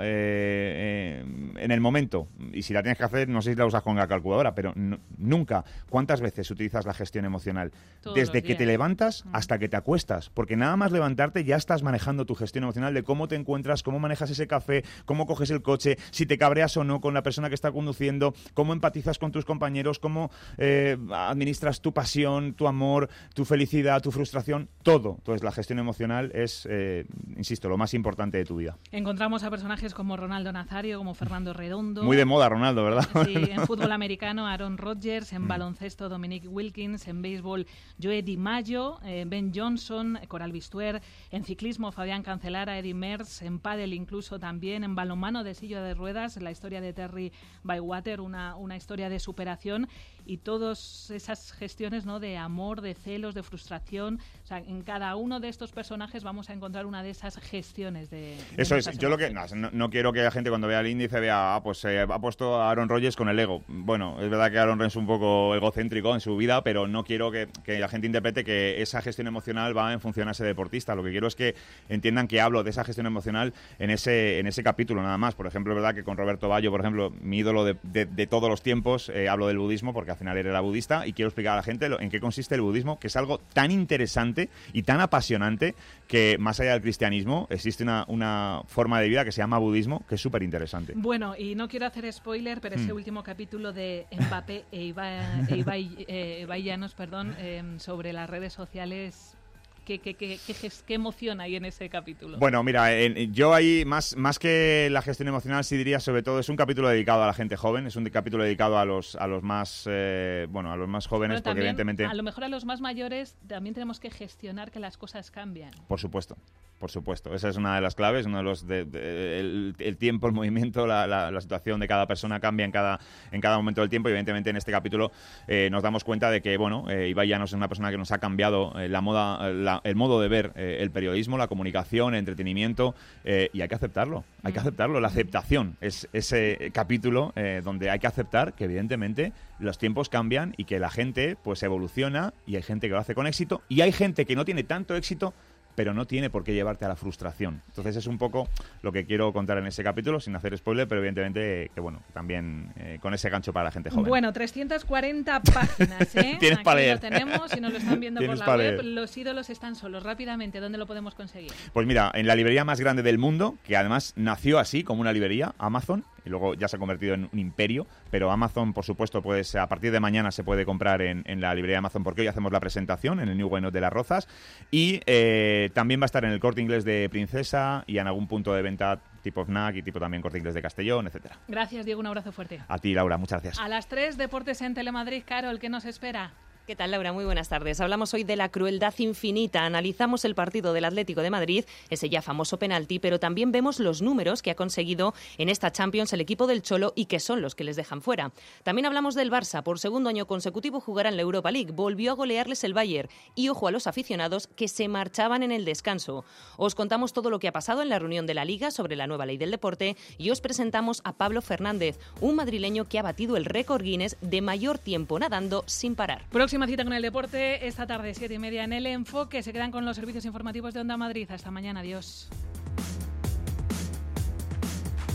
eh, eh, en el momento? Y si la tienes que hacer, no sé si la usas con la calculadora, pero no, nunca. ¿Cuántas veces utilizas la gestión emocional? Todos Desde que te levantas mm. hasta que te acuestas, porque nada más levantarte ya estás manejando tu gestión emocional de cómo te encuentras, cómo manejas ese café, cómo coges el coche, si te cabreas o no con la persona que está conduciendo, cómo empatizas con tus compañeros, cómo eh, administras tu pasión, tu amor, tu felicidad, tu frustración, todo. Entonces la gestión emocional es, eh, insisto, lo más importante de tu vida. Encontramos a personajes como Ronaldo Nazario, como Fernando Redondo. Muy de moda Ronaldo, ¿verdad? Sí, en fútbol americano Aaron Rodgers, en mm. baloncesto Dominic Wilkins, en béisbol Joe DiMaggio, eh, Ben Johnson, Coral Bistuer, en ciclismo Fabián Cancelara, Eddy Merckx, en pádel incluso también, en balonmano de silla de ruedas, la historia de Terry Bywater, una, una historia de superación, y todas esas gestiones, ¿no?, de amor, de celos, de frustración. O sea, en cada uno de estos personajes vamos a encontrar una de esas gestiones de... de Eso es, yo lo que... No, no quiero que la gente cuando vea el índice vea, ah, pues eh, ha puesto a Aaron Rodgers con el ego. Bueno, es verdad que Aaron es un poco egocéntrico en su vida, pero no quiero que, que la gente interprete que esa gestión emocional va en función a ese deportista. Lo que quiero es que entiendan que hablo de esa gestión emocional en ese, en ese capítulo nada más. Por ejemplo, es verdad que con Roberto Baggio, por ejemplo, mi ídolo de, de, de todos los tiempos, eh, hablo del budismo, porque al final él era budista, y quiero explicar a la gente lo, en qué consiste el budismo, que es algo tan interesante y tan apasionante que, más allá del cristianismo, existe una, una forma de vida que se llama budismo, que es súper interesante. Bueno, y no quiero hacer spoiler, pero ese mm. último capítulo de Mbappé e Ibai, e Ibai, eh, Ibai Llanos, perdón, eh, sobre las redes sociales... ¿Qué, qué, qué, qué, qué emoción hay en ese capítulo? Bueno, mira, en, yo ahí, más, más que la gestión emocional, sí diría, sobre todo, es un capítulo dedicado a la gente joven, es un capítulo dedicado a los, a los más eh, bueno, a los más jóvenes, bueno, porque también, evidentemente... A lo mejor a los más mayores también tenemos que gestionar que las cosas cambian. Por supuesto. Por supuesto, esa es una de las claves, uno de los de, de, el, el tiempo, el movimiento, la, la, la situación de cada persona cambia en cada en cada momento del tiempo, y evidentemente en este capítulo eh, nos damos cuenta de que, bueno, eh, Ibai Llanos es una persona que nos ha cambiado eh, la moda, la, el modo de ver eh, el periodismo, la comunicación, el entretenimiento, eh, y hay que aceptarlo, hay que aceptarlo, la aceptación es ese capítulo eh, donde hay que aceptar que evidentemente los tiempos cambian y que la gente pues evoluciona, y hay gente que lo hace con éxito y hay gente que no tiene tanto éxito, pero no tiene por qué llevarte a la frustración. Entonces es un poco lo que quiero contar en ese capítulo, sin hacer spoiler, pero evidentemente que, bueno, también eh, con ese gancho para la gente joven. Bueno, trescientas cuarenta páginas, ¿eh? Tienes para leer. Lo tenemos, si nos lo están viendo por la web. Los ídolos están solos. Rápidamente, ¿dónde lo podemos conseguir? Pues mira, en la librería más grande del mundo, que además nació así, como una librería, Amazon, y luego ya se ha convertido en un imperio, pero Amazon, por supuesto, pues a partir de mañana se puede comprar en, en la librería Amazon, porque hoy hacemos la presentación en el New Wine Not de Las Rozas, y eh, también va a estar en el Corte Inglés de Princesa y en algún punto de venta tipo FNAC y tipo también Corte Inglés de Castellón, etcétera. Gracias, Diego, un abrazo fuerte. A ti, Laura, muchas gracias. A las tres, Deportes en Telemadrid. Carol, ¿qué nos espera? ¿Qué tal, Laura? Muy buenas tardes. Hablamos hoy de la crueldad infinita. Analizamos el partido del Atlético de Madrid, ese ya famoso penalti, pero también vemos los números que ha conseguido en esta Champions el equipo del Cholo y que son los que les dejan fuera. También hablamos del Barça. Por segundo año consecutivo jugará en la Europa League. Volvió a golearles el Bayern. Y ojo a los aficionados que se marchaban en el descanso. Os contamos todo lo que ha pasado en la reunión de la Liga sobre la nueva ley del deporte y os presentamos a Pablo Fernández, un madrileño que ha batido el récord Guinness de mayor tiempo nadando sin parar. Próxima cita con el deporte esta tarde, siete y media en El Enfoque. Se quedan con los servicios informativos de Onda Madrid. Hasta mañana. Adiós.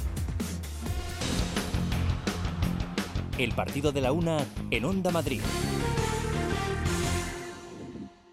El partido de la una en Onda Madrid.